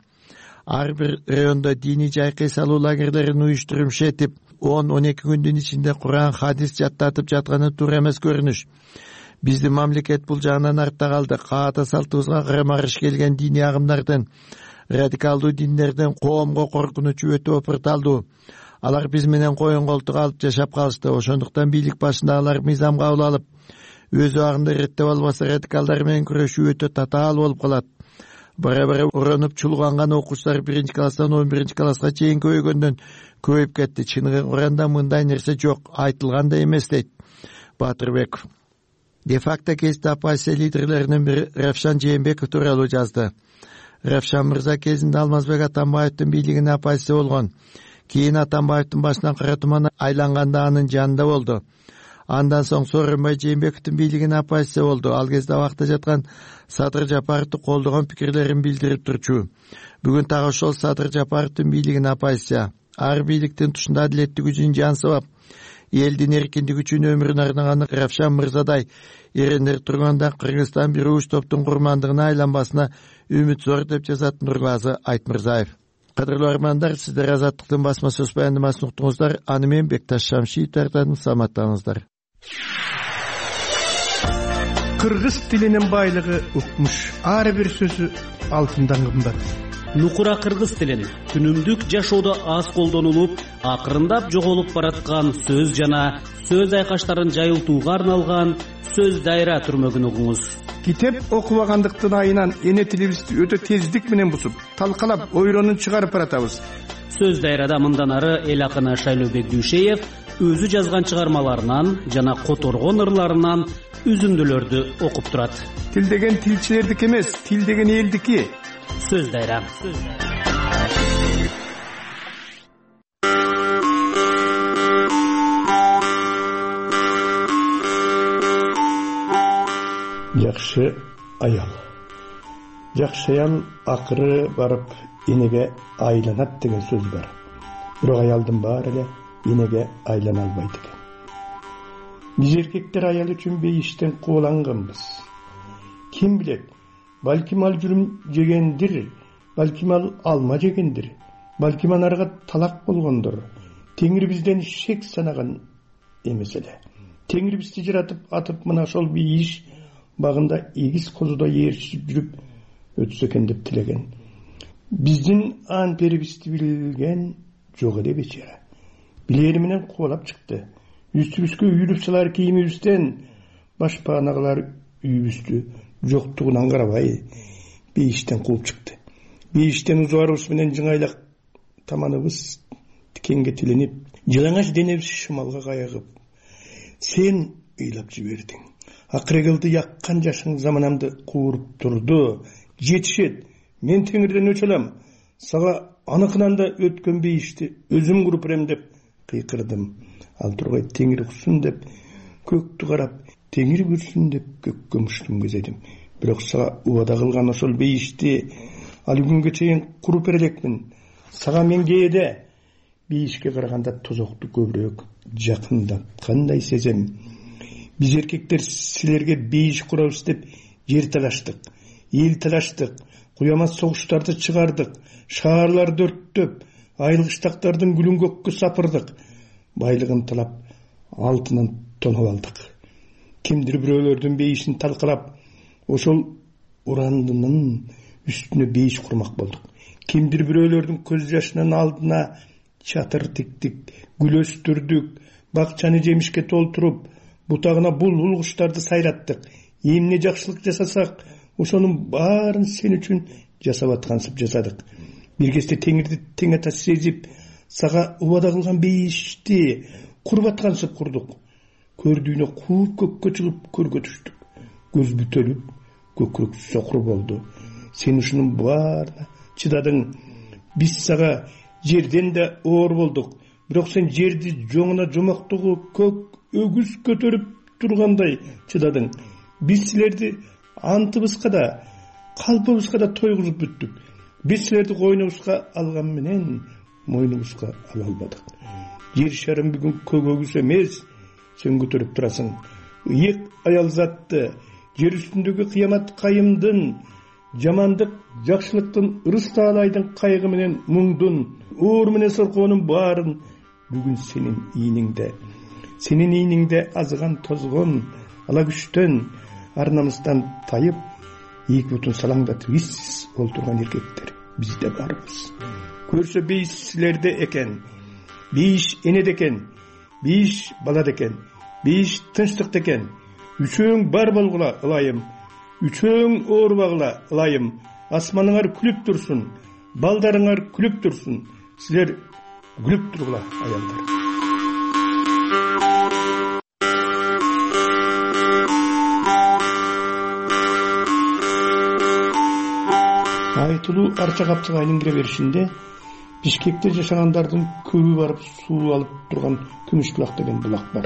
Ар бир райондо диний жайкы эс алуу лагерлерин уюштуруп иштетип, 10-12 күндүн ичинде Куран, хадис жаттатып жатканы туура эмес көрүнүш. Биздин мамлекет бул жагынан артта калды. Каата салтыбызга карама-каршы келген диний агымдардын, радикалдуу диндерден коомго коркунучу өтө опурталдуу. Алар биз менен коюн колтук алып жашап калышты. Ошондуктан бийлик башындагылар мыйзамга кабыл алып, өз убагында иреттеп албаса радикалдар менен күрөшүү өтө татаал болуп калат. Бара-бара уранып чулганган окуучулар 1-класстан 11-класска чейин көбөйгөндөн көбөйүп кетти. Чыныгы Куранда мындай нерсе жок, айтылган да эмес, дейт Батырбеков. Де-факто кезде оппозиция лидерлеринин бири Равшан Жээнбеков тууралуу жазды. Равшан мырза кезинде Алмазбек Атамбаевдин бийлигине оппозиция болгон. Кийин Атамбаевдин башынан кара туман айланганда анын жанында болду. Андан соң Сооронбай Жээнбековдун бийлигине оппозиция болду. Ал кезде абакта жаткан Садыр Жапаровду колдогон пикирлерин билдирип турчу. Бүгүн так ошол Садыр Жапаровдун бийлигине оппозиция. Ар бийликтин тушунда адилеттик үчүн жан сабап, элдин эркиндиги үчүн өмүрүн арнаган Равшан мырзадай эрендер турганда Кыргызстан бир уч топтун курмандыгына айланбасына үмүт зор, деп жазат Нурлазы Айтмырзаев. Кадырлуу армандар, сиздер Азаттыктын басма сөз баяндамасын уктуңуздар. Аны мен Бекташ Шамшиев тартатын, саламаттаңыздар. Кыргыз тилинин байлыгы укмуш. Ар бир сөзү алтындан кымбат. Нукура кыргыз тилин күнүмдүк жашоодо аз колдонулуп, акырындап жоголуп бараткан сөз жана сөз айкаштарын жайылтууга арналган сөз дайра түрмөгүн угуңуз. Китеп окубагандыктын айынан эне тилибизди өтө тездик менен бусуп, талкалап, ойронун чыгарып баратабыз. Сөз дайрада мындан ары эл акыны Шайлообек Дүйшеев өзү жазган чыгармаларынан жана которгон ырларынан үзүндүлөрдү окуп турат. Тил деген тилчилердики эмес, тил деген элдики. Сөз дайра. Жакшы аял. Жакшы аял акыры барып энеге айланат деген сөз бар. Бирок аялдын баары эле энеге айлана албайт экен. Биз эркектер аял үчүн бейиштен кууланганбыз. Ким билет, балким ал жүрүм жегендир, балким ал алма жегендир, балким анарга талак болгондур. Теңир бизден шек санаган эмес эле. Теңир бизди жаратып атып мына ошол бейиш багында эгиз козудо ээрчип жүрүп өтсө экен деп тилеген. Биздин ан перибизди билген жок эле бечара. Билери менен кубалап чыкты. Үстүбүзгө үйүлүп салар кийимибизден башпаанагылар үйүбүздү жоктугунан карабай бейиштен кууп чыкты. Бейиштен узуарыбыз менен жыңайлак таманыбыз тикенге тиленип, жылаңаш денебиз шымалга каягып, сен ыйлап жибердиң. Акырегылды яккан жашың заманамды кууруп турду. Жетишет, мен Теңирден өч алам. Сага аныкынан да өткөн бейишти өзүм куруп берем деп кыйкырдым. Ал тургай Теңир уксун деп көктү карап, Теңир көрсүн деп көккө муштум көзөдүм. Бирок сага убада кылган ошол бейишти ал күнгө чейин куруп бере элекмин. Сага мен кээде бейишке караганда тозокту көбүрөөк жакындаткандай сезем. Биз эркектер силерге бейиш курабыз деп жер талаштык, эл талаштык, куямат согуштарды чыгардык, шаарларды өрттөп, айылгыштактардын гүлүн көккө сапырдык, байлыгын талап, алтынын тоноп алдык. Кимдир бирөөлөрдүн бейишин талкалап, ошол урандынын үстүнө бейиш курмак болдук. кимдир бирөөлөрдүн көз жашынын алдына чатыр тиктик, гүл өстүрдүк, бакчаны жемишке толтуруп, бутагына булбул куштарды сайраттык. Эмне жакшылык жасасак, ошонун баарын сен үчүн жасап аткансып жасадык. Бир кезде теңирди тең ата сезип, сага убада кылган бейишти куруп аткансып курдук. Көрдүйүнө кууп көккө чыгып көргө түштүк. Көз бүтөлүп, көкүрөк сокур болду. Сен ушунун баарына чыдадың. Биз сага жерден да оор болдук. Бирок сен жерди жоңуна жомоктогу көк өгүз көтөрүп тургандай чыдадың. Биз силерди антыбызга да, калпыбызга да тойгузуп бүттүк. Биз силерди койнубузга алган менен мойнубузга ала албадык. Жер шарым бүгүн көк өгүз эмес, сен көтөрүп турасың. Ыйык аял затты, жер үстүндөгү кыямат кайымдын, жамандык жакшылыктын, ырыс таалайдын кайгы менен муңдун, оор менен соркоонун баарын бүгүн сенин ийниңде азган тозгон, ала күчтөн, ар намыстан тайып, эки бутун салаңдатып иссиз олтурган эркектер бизде барбыз. Көрсө бейиш силерде экен, бейиш энеде экен, бейиш балада экен, бейиш тынчтыкта экен. Үчөөң бар болгула ылайым, үчөөң оорубагыла ылайым. Асманыңар күлүп турсун, балдарыңар күлүп турсун. Силер күлүп тургула аялдар. Айтылуу арча каптыга айлангире беришинде Бишкекте жашагандардын көбү барып суу алып турган Күмүшбулак деген булак бар.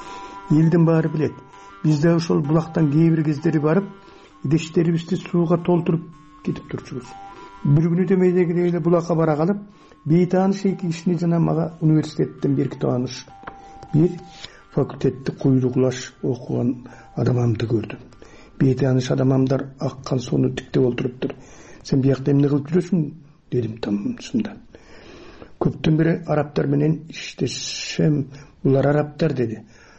Элдин баары билет. Бизде ошол булактан кээ бир кездери барып, идештерибизди сууга толтуруп кетип турчубуз. Бир күнү демейдеги эле булакка бара калып, бейтааныш эки кишини жана мага университеттен бирки тааныш бир факультетти куйдугулаш окуган адамамды көрдүм. Бейтааныш адамамдар аккан сууну тиктеп олтуруптур. Сен биякта эмне кылып жүрөсүң? Дедим тамсымдан. Көптөн бери арабтар менен иштешем. Булар арабтар деди.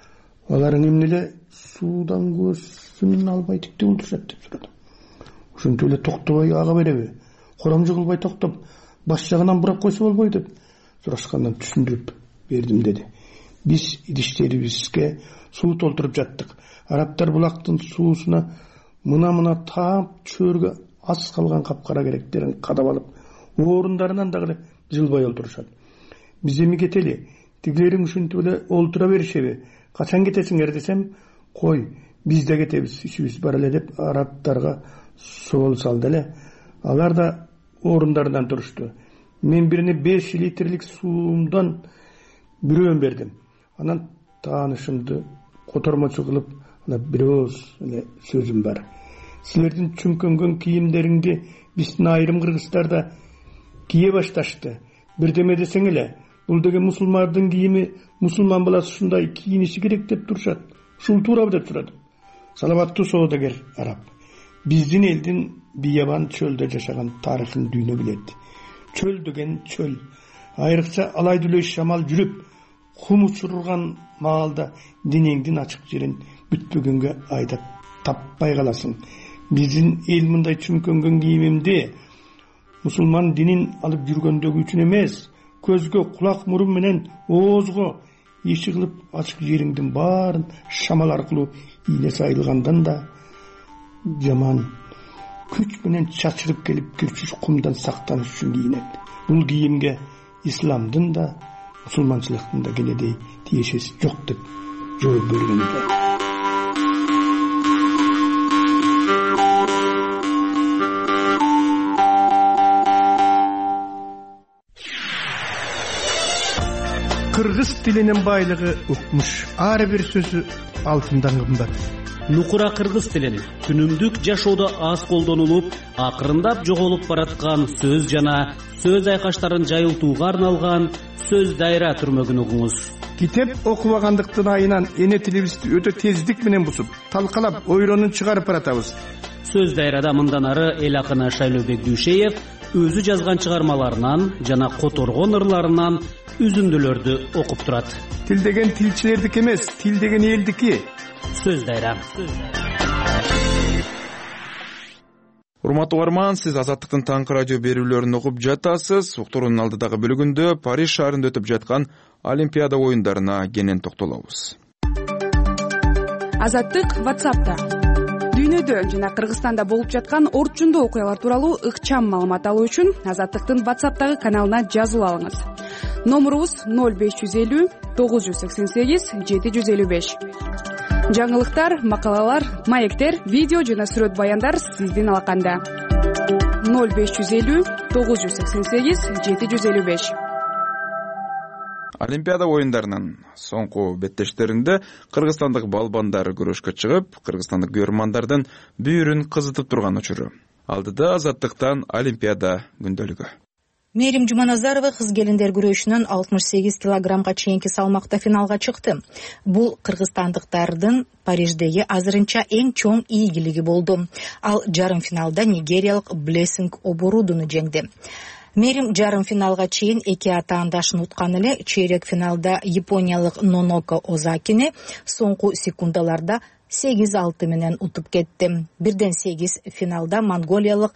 Аларың эмнеле суудан көзүн албай тиктеп олтурушат деп сурадым. Ошентип эле токтобой ага береби? Коромжу кылбай токтоп, баш жагынан бурап койсо болбойбу деп сурашкандан түшүндүрүп бердим деди. Биз идиштерибизге суу толтуруп жаттык. Арабтар булактын суусуна мына таап чөөргө аз калган капкара керектерин кадап алып, орундарынан дагы жылбай олтурушат. Биз эми кетели, тигилериң ушинтип эле олтура беришеби? Качан кетесиңер десем, кой, биз да кетебиз, ишибиз бар эле деп арабтарга соол салды эле. Алар да орундарынан турушту. Мен бирине 5 литрлик суумдан бирөөн бердим. Анан таанышымды котормочу кылып, бир ооз эле сөзүм бар. Силердин чүңкөнгөн кийимдериңди биздин айрым кыргыздарда кие башташты. Бирдеме десең эле, бул деген мусулмандын кийими, мусулман баласы ушундай кийиниши керек деп турушат. Ушул туурабы деп сурадым. Саламаттуу соодагер араб. Биздин элдин биябан чөлдө жашаган тарыхын дүйнө билет. Чөл деген чөл. Айрыкча алай дүлөй шамал жүрүп, кум учурган маалда денеңдин ачык жерин бүтпөгөнгө айдап таппай каласың. Биздин эл мындай чүңкөнгөн кийимимди мусулман динин алып жүргөндөгү үчүн эмес, көзгө, кулак, мурун менен оозго иши кылып ачык жериңдин баарын шамал аркылуу ийне сайылгандан да жаман күч менен чачырып келип кирчүш кумдан сактаныш үчүн кийинет. Бул кийимге исламдын да мусулманчылыктын да кенедей тиешеси жок деп жооп бергенде. Кыргыз тилинин байлыгы укмуш. Ар бир сөзү алтындан кымбат. Нукура кыргыз тилин күнүмдүк жашоодо аз колдонулуп, акырындап жоголуп бараткан сөз жана сөз айкаштарын жайылтууга арналган сөз дайра түрмөгүн угуңуз. Китеп окубагандыктын айынан эне тилибизди өтө тездик менен бусуп, талкалап, ойронун чыгарып баратабыз. Сөз дайрада мындан ары эл акыны Шайлообек Дүйшеев өзү жазган чыгармаларынан жана которгон ырларынан үзүндүлөрдү окуп турат. Тил деген тилчилердики эмес, тил деген элдики. Сөз дайра. урматтуу угарман, сиз Азаттыктын таңкы радио берүүлөрүн угуп жатасыз. Уктуруунун алдыдагы бөлүгүндө Париж шаарында өтүп жаткан Олимпиада оюндарына кенен токтолобуз. Азаттык WhatsApp'та дүйнөдө жана Кыргызстанда болуп жаткан орчундуу окуялар тууралуу ыкчам маалымат алуу үчүн Азаттыктын WhatsApp'тагы каналына жазылып алыңыз. Номурубуз 0550 988 755. Жаңылыктар, макалалар, маектер, видео жана сүрөт баяндар сиздин алаканда. 0550 988 755. Олимпиада оюндарынын соңку беттештеринде кыргызстандык балбандар күрөшкө чыгып, кыргызстандык күйөрмандардын бүйүрүн кызытып турган учуру. Алдыда Азаттыктан Олимпиада күндөлүгү. Мерим Жуманазарова кыз келиндер күрөшүнөн 68 килограммга чейинки салмакта финалга чыкты. Бул кыргызстандыктардын Париждеги азырынча эң чоң ийгилиги болду. Ал жарым финалда нигериялык Блессинг Оборудуну жеңди. Мерим жарым финалга чейин эки атаандашын уткан эле, чейрек финалда япониялык Ноноко Озакини соңку секундаларда 8-6 менен утуп кетти. Бирден 8 финалда монголиялык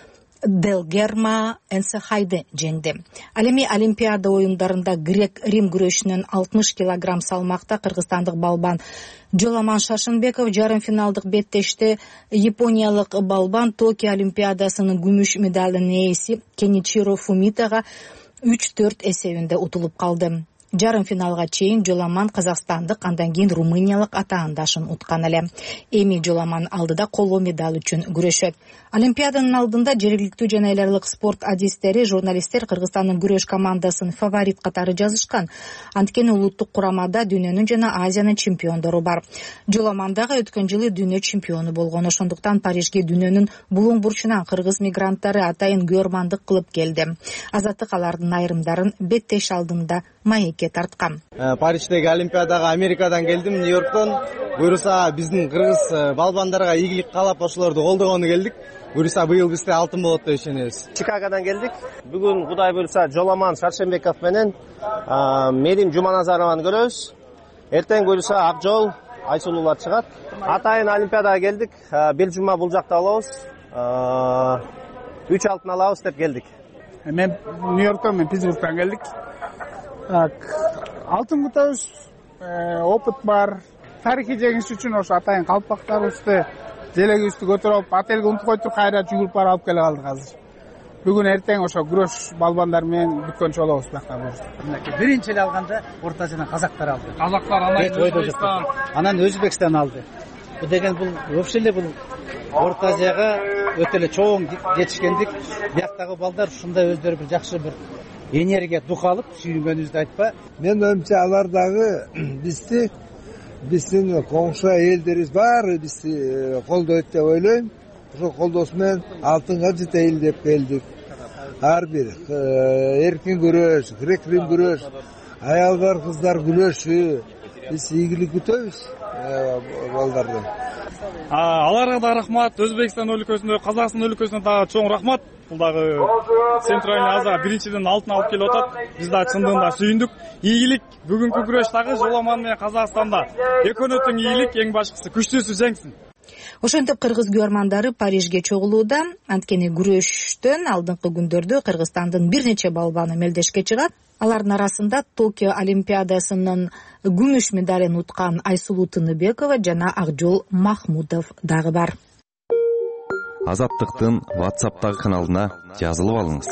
Делгерма Энсехайды жеңди. Ал эми Олимпиада оюндарында грек-рим күрөшүнөн 60 килограмм салмакта кыргызстандык балбан Жоламан Шашынбеков жарым финалдык беттеште япониялык балбан Токио Олимпиадасынын күмүш медалынын ээси Кеничиро Фумитага 3-4 эсебинде утулуп калды. Жарым финалга чейин Жоламан казакстандык, андан кийин румыниялык атаандашын уткан эле. Эми Жоламан алдыда коло медаль үчүн күрөшөт. Олимпиаданын алдында жергиликтүү жана эл аралык спорт адистери, журналисттер Кыргызстандын күрөш командасын фаворит катары жазышкан. Анткени улуттук курамада дүйнөнүн жана Азиянын чемпиондору бар. Жоламан дагы өткөн жылы дүйнө чемпиону болгон. Ошондуктан Парижге дүйнөнүн булуң бурчунан кыргыз мигранттары атайын күйөрмандык кылып келди. Азаттык алардын айрымдарын беттеш алдында маекке тарткан. Париждеги Олимпиадага Америкадан келдим, Нью-Йорктон. Буюрса биздин кыргыз балбандарга ийгилик каалап ошолорду колдогону келдик. Буюрса быйыл бизде алтын болот деп ишенебиз. Чикагодан келдик. Бүгүн Кудай буюрса Жоламан Шаршенбеков менен Мерим Жуманазарованы көрөбүз. Эртең буюрса Акжол, Айсулуулар чыгат. Атайын Олимпиадага келдик. Бир жума бул жакта болобуз. 3 алтын алабыз деп келдик. Мен Нью-Йорктон, мен Питтсбургтан келдик. Алтын кутабыз, опыт бар. Тарихи жеңиш үчүн ошо атайын калпактарыбызды, желегибизди көтөрүп алып, отелге унутуп коюп кайра жүгүрүп барып алып келип алдык азыр. Бүгүн эртең ошо күрөш балбандар менен бүткөнчү болобуз бияка буюрса. Биринчи эле алганда орто азиядан казактар алды. Казактар анан Өзбекстан алды. Бул деген бул вообще эле бул орто азияга өтө эле чоң жетишкендик. Бияктагы балдар ушундай өздөрү бир жакшы бир энергия дух алып, сүйүнгөнүбүздү айтпа. Мен оюмча алар дагы биздин коңшу элдерибиз баары бизди колдойт деп ойлойм. Ошол колдоосу менен алтынга жетейин деп келдик. Ар бир эркин күрөш, грек-рим күрөш, аялдар, кыздар күрөшү биз ийгилик күтөбүз балдардан. Аларга да рахмат. Өзбекстан өлкөсүнө, Казакстан өлкөсүнө дагы чоң рахмат. Бул дагы Центральный Азия биринчиден алтын алып келип атат. Биз дагы чындыгында сүйүндүк. Ийгилик бүгүнкү күрөш дагы Жоламан менен Казакстанда. Экөөнө тең ийгилик, эң башкысы күчтүүсү жеңсин. Ошентип кыргыз күйөрмандары Парижге чогулууда. Анткени күрөштөн алдыңкы күндөрдө Кыргызстандын бир нече балбаны мелдешке чыгат. Алардын арасында Токио Олимпиадасынын күмүш медалын уткан Айсулуу Тыныбекова жана Акжол Махмудов дагы бар. Азаттыктын WhatsApp'тагы каналына жазылып алыңыз.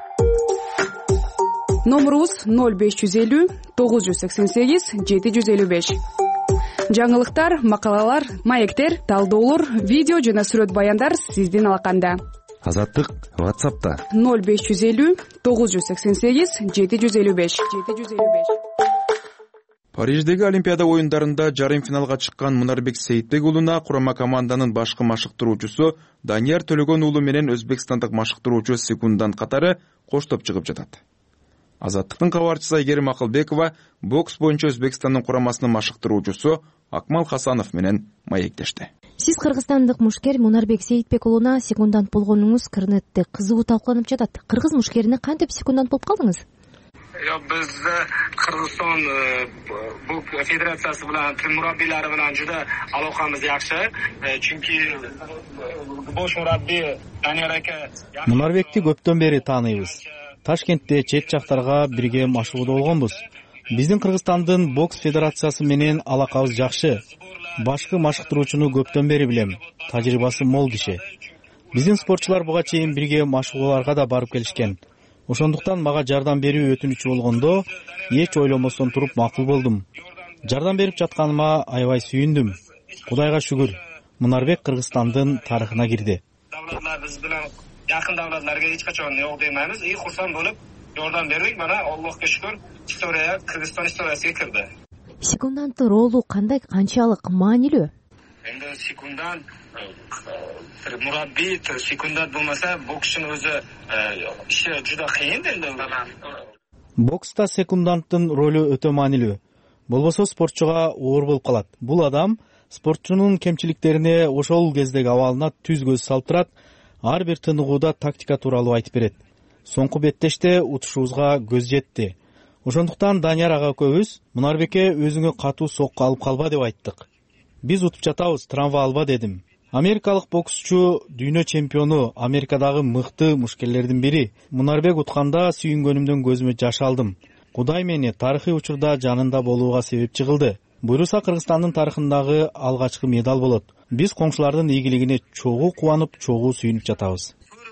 Номурубуз 0550 988 755. Жаңылыктар, макалалар, маектер, талдоолор, видео жана сүрөт баяндар сиздин алаканда. Азаттык WhatsApp'та 0550 988 755. Париждеги Олимпиада оюндарында жарым финалга чыккан Мунарбек Сейитбек уулуна курама команданын башкы машыктыруучусу Данияр Төлөгөн уулу менен өзбекстандык машыктыруучу секундант катары коштоп чыгып жатат. Азаттыктын кабарчысы Айгерим Акылбекова бокс боюнча Өзбекстандын курамасынын машыктыруучусу Акмал Хасанов менен маектешти. Сиз кыргызстандык мушкер Мунарбек Сейитбек уулуна секундант болгонуңуз Кырнетте кызуу талкууланып жатат. Кыргыз мушкерине кантип секундант болуп калдыңыз? Biz Qirg'iziston federatsiyasi bilan murabbiylari bilan juda aloqamiz yaxshi. Chunki bosh murabbiy Daniyar aka Munarbекти көптөн бери тааныйбыз. Ташкентте чет жактарга бирге машыгууда болгонбуз. Биздин Кыргызстандын бокс федерациясы менен алакабыз жакшы. Башкы машыктыруучуну көптөн бери билем. Тажрыйбасы мол киши. Биздин спортчулар буга чейин бирге машыгууларга да барып келишкен. Ошондуктан мага жардам берүү өтүнүчү болгондо эч ойломостон туруп макул болдум. Жардам берип жатканыма аябай сүйүндүм. Кудайга шүгүр, Мунарбек Кыргызстандын тарыхына кирди. Davlatlar biz bilan yaqin davlatlarga hech qachon yo'q demaymiz. Xursand bo'lib yordam berdik. Mana Allohga shukr, Qirg'iziston istoriyasiga kirdi. Секунданттын ролу кандай, канчалык маанилүү? Endi sekundant murabbiy, sekundant bo'lmasa bokschining o'zi ishi juda qiyin endi. Бокста секунданттын ролу өтө маанилүү. Болбосо спортчуга оор болуп калат. Бул адам спортчунун кемчиликтерине ошол кездеги абалына түз көз салып турат, ар бир тыныгууда тактика тууралуу айтып берет. Соңку беттеште утушубузга көз жетти. Ошондуктан Данияр ага экөөбүз Мунарбекке өзүңө катуу сокку алып калба деп айттык. Биз утуп жатабыз, травма алба дедим. Америкалык боксчу, дүйнө чемпиону, Америкадагы мыкты мушкерлердин бири. Мунарбек утканда сүйүнгөнүмдөн көзүмө жаш алдым. Кудай мени тарыхый учурда жанында болууга себепчи кылды. Буйруса Кыргызстандын тарыхындагы алгачкы медаль болот. Биз коңшулардын ийгилигине чогуу кубанып, чогуу сүйүнүп жатабыз.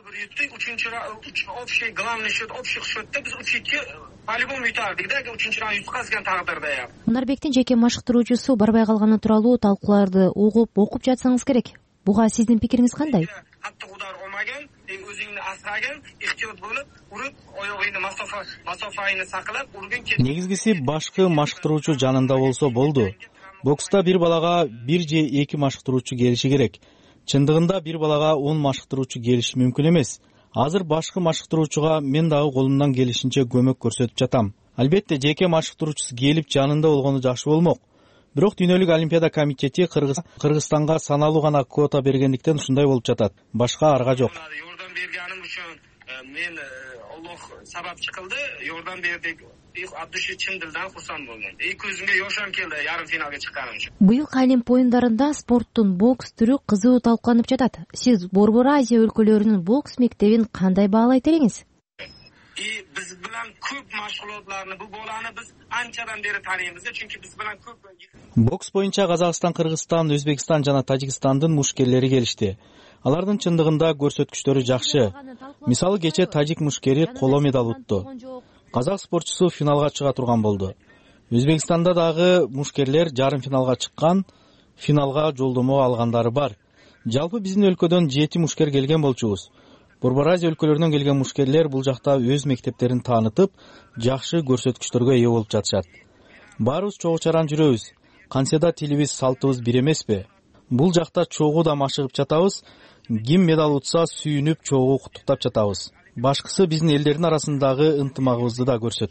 Общий главный счет, общий счетте biz 3-2 по-любому ютардык-да, 3-раунд ютказган тагдырда я. Мунарбектин жеке машыктыруучусу барбай калганы тууралуу талкууларды окуп жатсаңыз керек. Буга сиздин пикириңиз кандай? Каттык удар олмаган, өзүңдү асыраган, ихтиёт болуп, уруп, оёгуңду масафаны сакылап, урган. Негизгиси башкы машыктыруучу жанында болсо болду. Бокста бир балага бир же эки машыктыруучу келиши керек. Чындыгында бир балага 10 машыктыруучу келиши мүмкүн эмес. Азыр башкы машыктыруучуга мен дагы колумдан келишинче көмөк көрсөтүп жатам. Албетте жеке машыктыруучусу келип жанында болгону жакшы болмок. Бирок Дүйнөлүк Олимпиада комитети Кыргызстанга саналуу гана квота бергендиктен ушундай болуп жатат. Башка арга жок. Yordam berganim uchun men Alloh sababchi qildi, yordam berdik. Abdushi chin dildan xursand bo'ldim. Ko'zimga yosh ham keldi yarim finalga chiqqanim uchun. Быйыл Олимп оюндарында спорттун бокс түрү кызуу талкууланып жатат. Сиз Борбор Азия өлкөлөрүнүн бокс мектебин кандай баалайт элеңиз? Biz bilan ko'p mashg'ulotlarni bu bolani biz anchadan beri taniymiz, chunki biz bilan ko'p. Бокс боюнча Казакстан, Кыргызстан, Өзбекстан жана Тажикстандын мушкерлери келишти. Алардын чындыгында көрсөткүчтөрү жакшы. Мисалы кече тажик мушкери коло медаль утту. Казак спортчусу финалга чыга турган болду. Өзбекстанда дагы мушкерлер жарым финалга чыккан, финалга жолдомо алгандары бар. Жалпы биздин өлкөдөн 7 мушкер келген болчубуз. Борбор Азия өлкөлөрүнөн келген мушкерлер бул жакта өз мектептерин таанытып, жакшы көрсөткүчтөргө ээ болуп жатышат. Баарыбыз чогуу чаран жүрөбүз. Канчада тилибиз, салтыбыз бир эмеспи? Бул жакта чогуу да машыгып жатабыз. Ким медаль утса сүйүнүп чогуу куттуктап жатабыз. Башкысы биздин элдердин арасындагы ынтымагыбызды да көрсөт.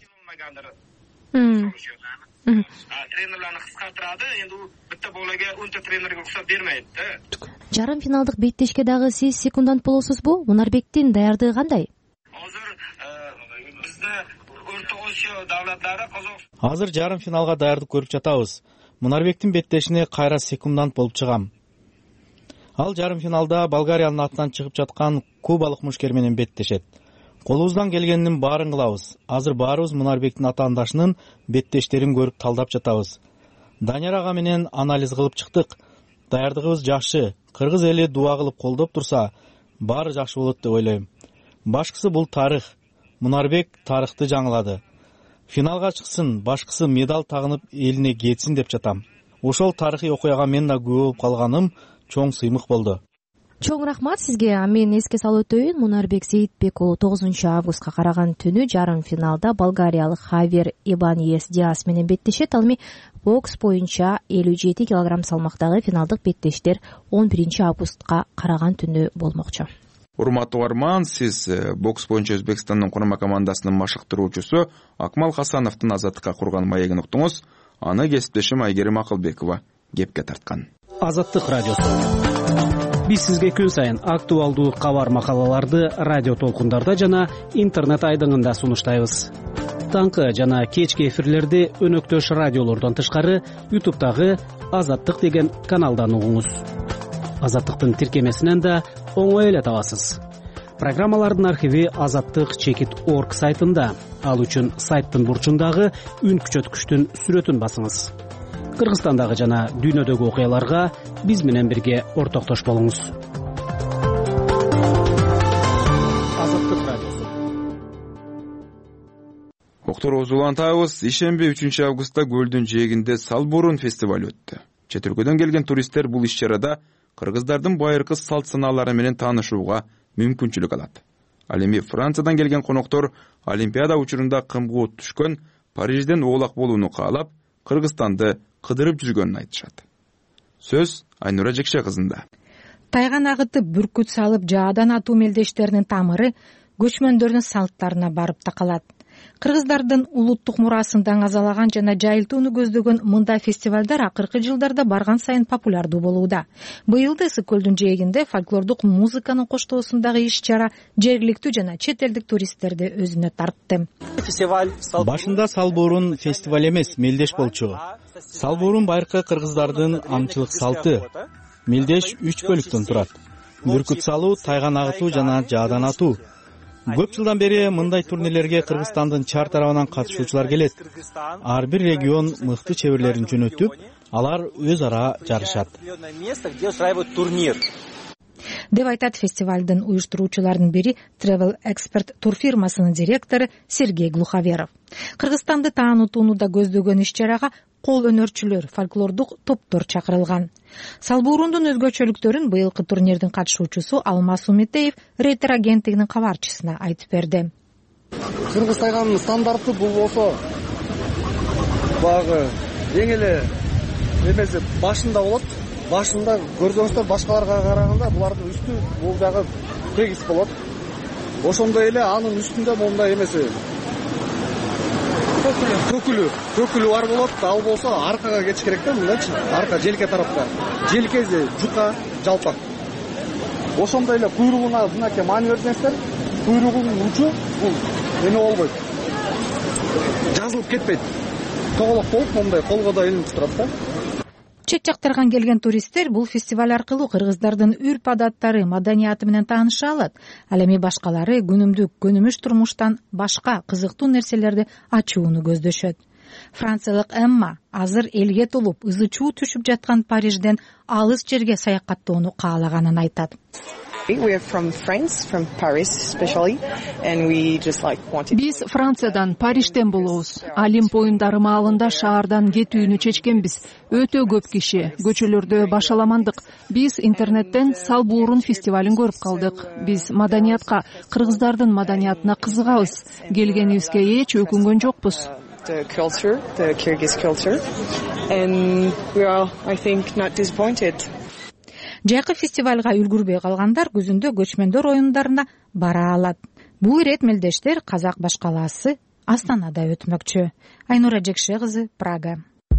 Тренерлерни кыскартырады, энди битта болага 10 тренерге уруксат бермейт. Жарым финалдык беттешке дагы сиз секундант болосузбу? Мунарбектин даярдыгы кандай? Азыр жарым финалга даярдык көрүп жатабыз. Мунарбектин беттешине кайра секундант болуп чыгам. Ал жарым финалда Болгариянын атынан чыгып жаткан кубалык мушкер менен беттешет. Колубуздан келгенинин баарын кылабыз. Азыр баарыбыз Мунарбектин атаандашынын беттештерин көрүп талдап жатабыз. Данияр ага менен анализ кылып чыктык. Даярдыгыбыз жакшы. Кыргыз эли дуа кылып колдоп турса, баары жакшы болот деп ойлойм. Башкысы бул тарых. Мунарбек тарыхты жаңылады. Финалга чыксын, башкысы медаль тагынып элине кетсин деп жатам. Ошол тарыхый окуяга мен да күбө болуп калганым чоң сыймык болду. Чоң рахмат сизге. Мен эске салып өтөйүн, Мунарбек Сейитбек уулу 9 августка караган түнү жарым финалда болгариялык Хавьер Ибаньес Диас менен беттешет. Ал эми бокс боюнча 57 кг салмактагы финалдык беттештер 11 августка караган түнү болмокчу. Урматтуу угарман, сиз бокс боюнча Өзбекстандын курама командасынын машыктыруучусу Акмал Хасановдун Азаттыкка курган маегин уктуңуз. Аны кесиптешим Айгерим Акылбекова кепке тарткан. Азаттык радиосу. Биз сизге күн сайын актуалдуу кабар макалаларды радио толкундарда жана интернет айдыңында сунуштайбыз. таңкы жана кечки эфирлерди өнөктөш радиолордон тышкары YouTube'дагы Азаттык деген каналдан угуңуз. Азаттыктын тиркемесинен да оңой эле табасыз. Программалардын архиви azattik.org сайтында. Ал үчүн сайттын бурчундагы үн күчөткүчтүн сүрөтүн басыңыз. Кыргызстандагы жана дүйнөдөгү окуяларга биз менен бирге ортоктош болуңуз. Азаттык радиосу. Октор улантабыз. Ишемби 3 августта көлдүн жээгинде Салбурун фестиваль өттү. Чет өлкөдөн келген туристтер бул иш-чарада кыргыздардын байыркы салт санаалары менен таанышууга мүмкүнчүлүк алат. Ал эми Франциядан келген коноктор Олимпиада учурунда кымгуут түшкөн Парижден оолак болууну каалап, Кыргызстанды кыдырып жүргөнүн айтышат. Сөз Айнура Жекше кызында. Тайган агытып бүркүт салып жаадан атуу мелдештеринин тамыры көчмөндөрдүн салттарына барып такалат. Кыргыздардын улуттук мурасын даңазалаган жана жайылтууну көздөгөн мындай фестивалдар акыркы жылдарда барган сайын популярдуу болууда. Быйыл да Ысык көлдүн жээгинде фольклордук музыканын коштоосундагы иш-чара жергиликтүү жана чет элдик туристтерди өзүнө тартты. Башында Салбурун фестиваль эмес, мелдеш болчу. Салбурун байыркы кыргыздардын аңчылык салты. Мелдеш 3 бөлүктөн турат. Бүркүт салуу, тайган агытуу жана жаадан атуу. Көп жылдан бери мындай турнирлерге Кыргызстандын чар тарабынан катышуучулар келет. Ар бир регион мыкты чеберлерин жөнөтүп, алар өз ара жарышат. Деп айтат фестивалдын уюштуруучуларынын бири Travel Expert тур фирмасынын директору Сергей Глуховеров. Кыргызстанды таанытууну да көздөгөн иш-чарага кол өнөрчүлөр, фольклордук топтор чакырылган. Салбурундун өзгөчөлүктөрүн быйылкы турнирдин катышуучусу Алмаз Умитеев Рейтер агенттигинин кабарчысына айтып берди. Кыргыз тайганынын стандарты бул болсо багы эң эле эмеси башында болот. Башында көрсөңүздөр башкаларга караганда булардын үстү бул жагы тегиз болот. Ошондой эле анын үстүндө мондай эмеси көкүлү бар болот. Ал болсо аркага кетиш керек да, мындайчы. Арка желке тарапта. Желкеси жука, жалпак. Ошондой эле куйругуна мынакей маани берсеңиздер, куйругунун учу бул эме болбойт. Жазылып кетпейт. Тоголок болуп мондай колго да илинип турат да. Чет жактардан келген туристтер бул фестиваль аркылуу кыргыздардын үрп-адаттары, маданияты менен тааныша алат. Ал эми башкалары күнүмдүк, көнүмүш турмуштан башка кызыктуу нерселерди ачууну көздөшөт. Франциялык Эмма азыр элге толуп, ызы чуу түшүп жаткан Парижден алыс жерге саякаттоону каалаганын айтат. Биз Франциядан, Парижден болобуз. Олимп оюндары маалында шаардан кетүүнү чечкенбиз. Өтө көп киши, көчөлөрдө башаламандык. Биз интернеттен Салбурун фестивалин көрүп калдык. Биз маданиятка, кыргыздардын маданиятына кызыгабыз. Келгенибизге эч өкүнгөн жокпуз. The culture, the Kyrgyz culture, and we are, I think, not disappointed. Жайкы фестивалга үлгүрбөй калгандар күзүндө көчмөндөр оюндарына бара алат. Бул ирет мелдештер Казак башкаласы Астанада өтмөкчү. Айнура Жекше кызы, Прага.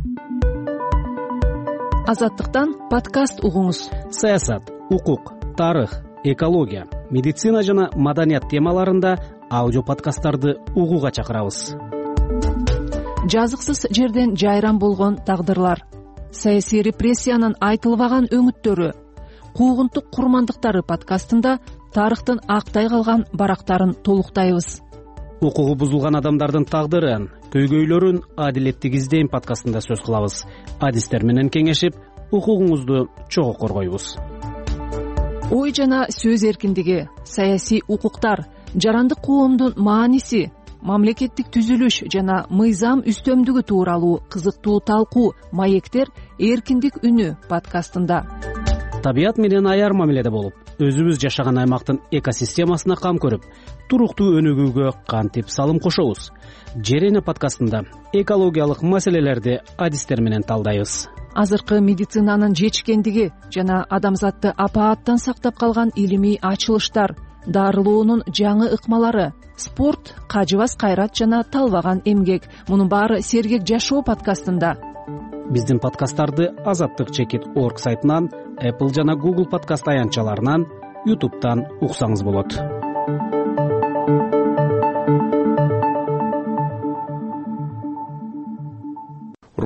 Азаттыктан подкаст угуңуз. Саясат, укук, тарых, экология, медицина жана маданият темаларында аудио подкасттарды угууга чакырабыз. Жазыксыз жерден жайран болгон тагдырлар, саясий репрессиянын айтылбаган өңүттөрү, куугунтук курмандыктары подкастында тарыхтын актай калган барактарын толуктайбыз. Укугу бузулган адамдардын тагдырын, көйгөйлөрүн адилеттик издейм подкастында сөз кылабыз. Адистер менен кеңешип, укугуңузду чогуу коргойбуз. Ой жана сөз эркиндиги, саясий укуктар, жарандык коомдун мааниси, мамлекеттик түзүлүш жана мыйзам үстөмдүгү тууралуу кызыктуу талкуу, маектер эркиндик үнү подкастында. Табият менен аяр мамиледе болуп, өзүбүз жашаган аймактын экосистемасына кам көрүп, туруктуу өнүгүүгө кантип салым кошобуз. Жер эне подкастында экологиялык маселелерди адистер менен талдайбыз. Азыркы медицинанын жетишкендиги жана адамзатты апааттан сактап калган илимий ачылыштар, дарылоонун жаңы ыкмалары, спорт, кажыбас кайрат жана талбаган эмгек. Мунун баары сергек жашоо подкастында. Биздин подкасттарды azattik.org сайтынан, Apple жана Google подкаст аянтчаларынан, YouTube'дан уксаңыз болот.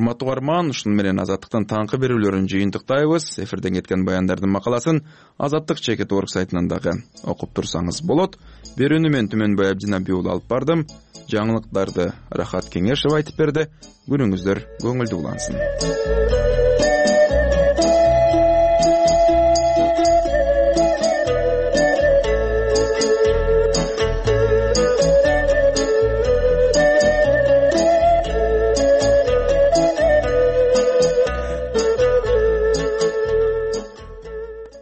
урматтуу угарман, ушуну менен Азаттыктын таңкы берүүлөрүн жыйынтыктайбыз. Эфирден кеткен баяндардын макаласын Азаттык чекит орг сайтынан дагы окуп турсаңыз болот. Берүүнү мен Түмөнбай Абдинабий уулу алып бардым. Жаңылыктарды Рахат Кеңешев айтып берди. Күнүңүздөр көңүлдүү улансын.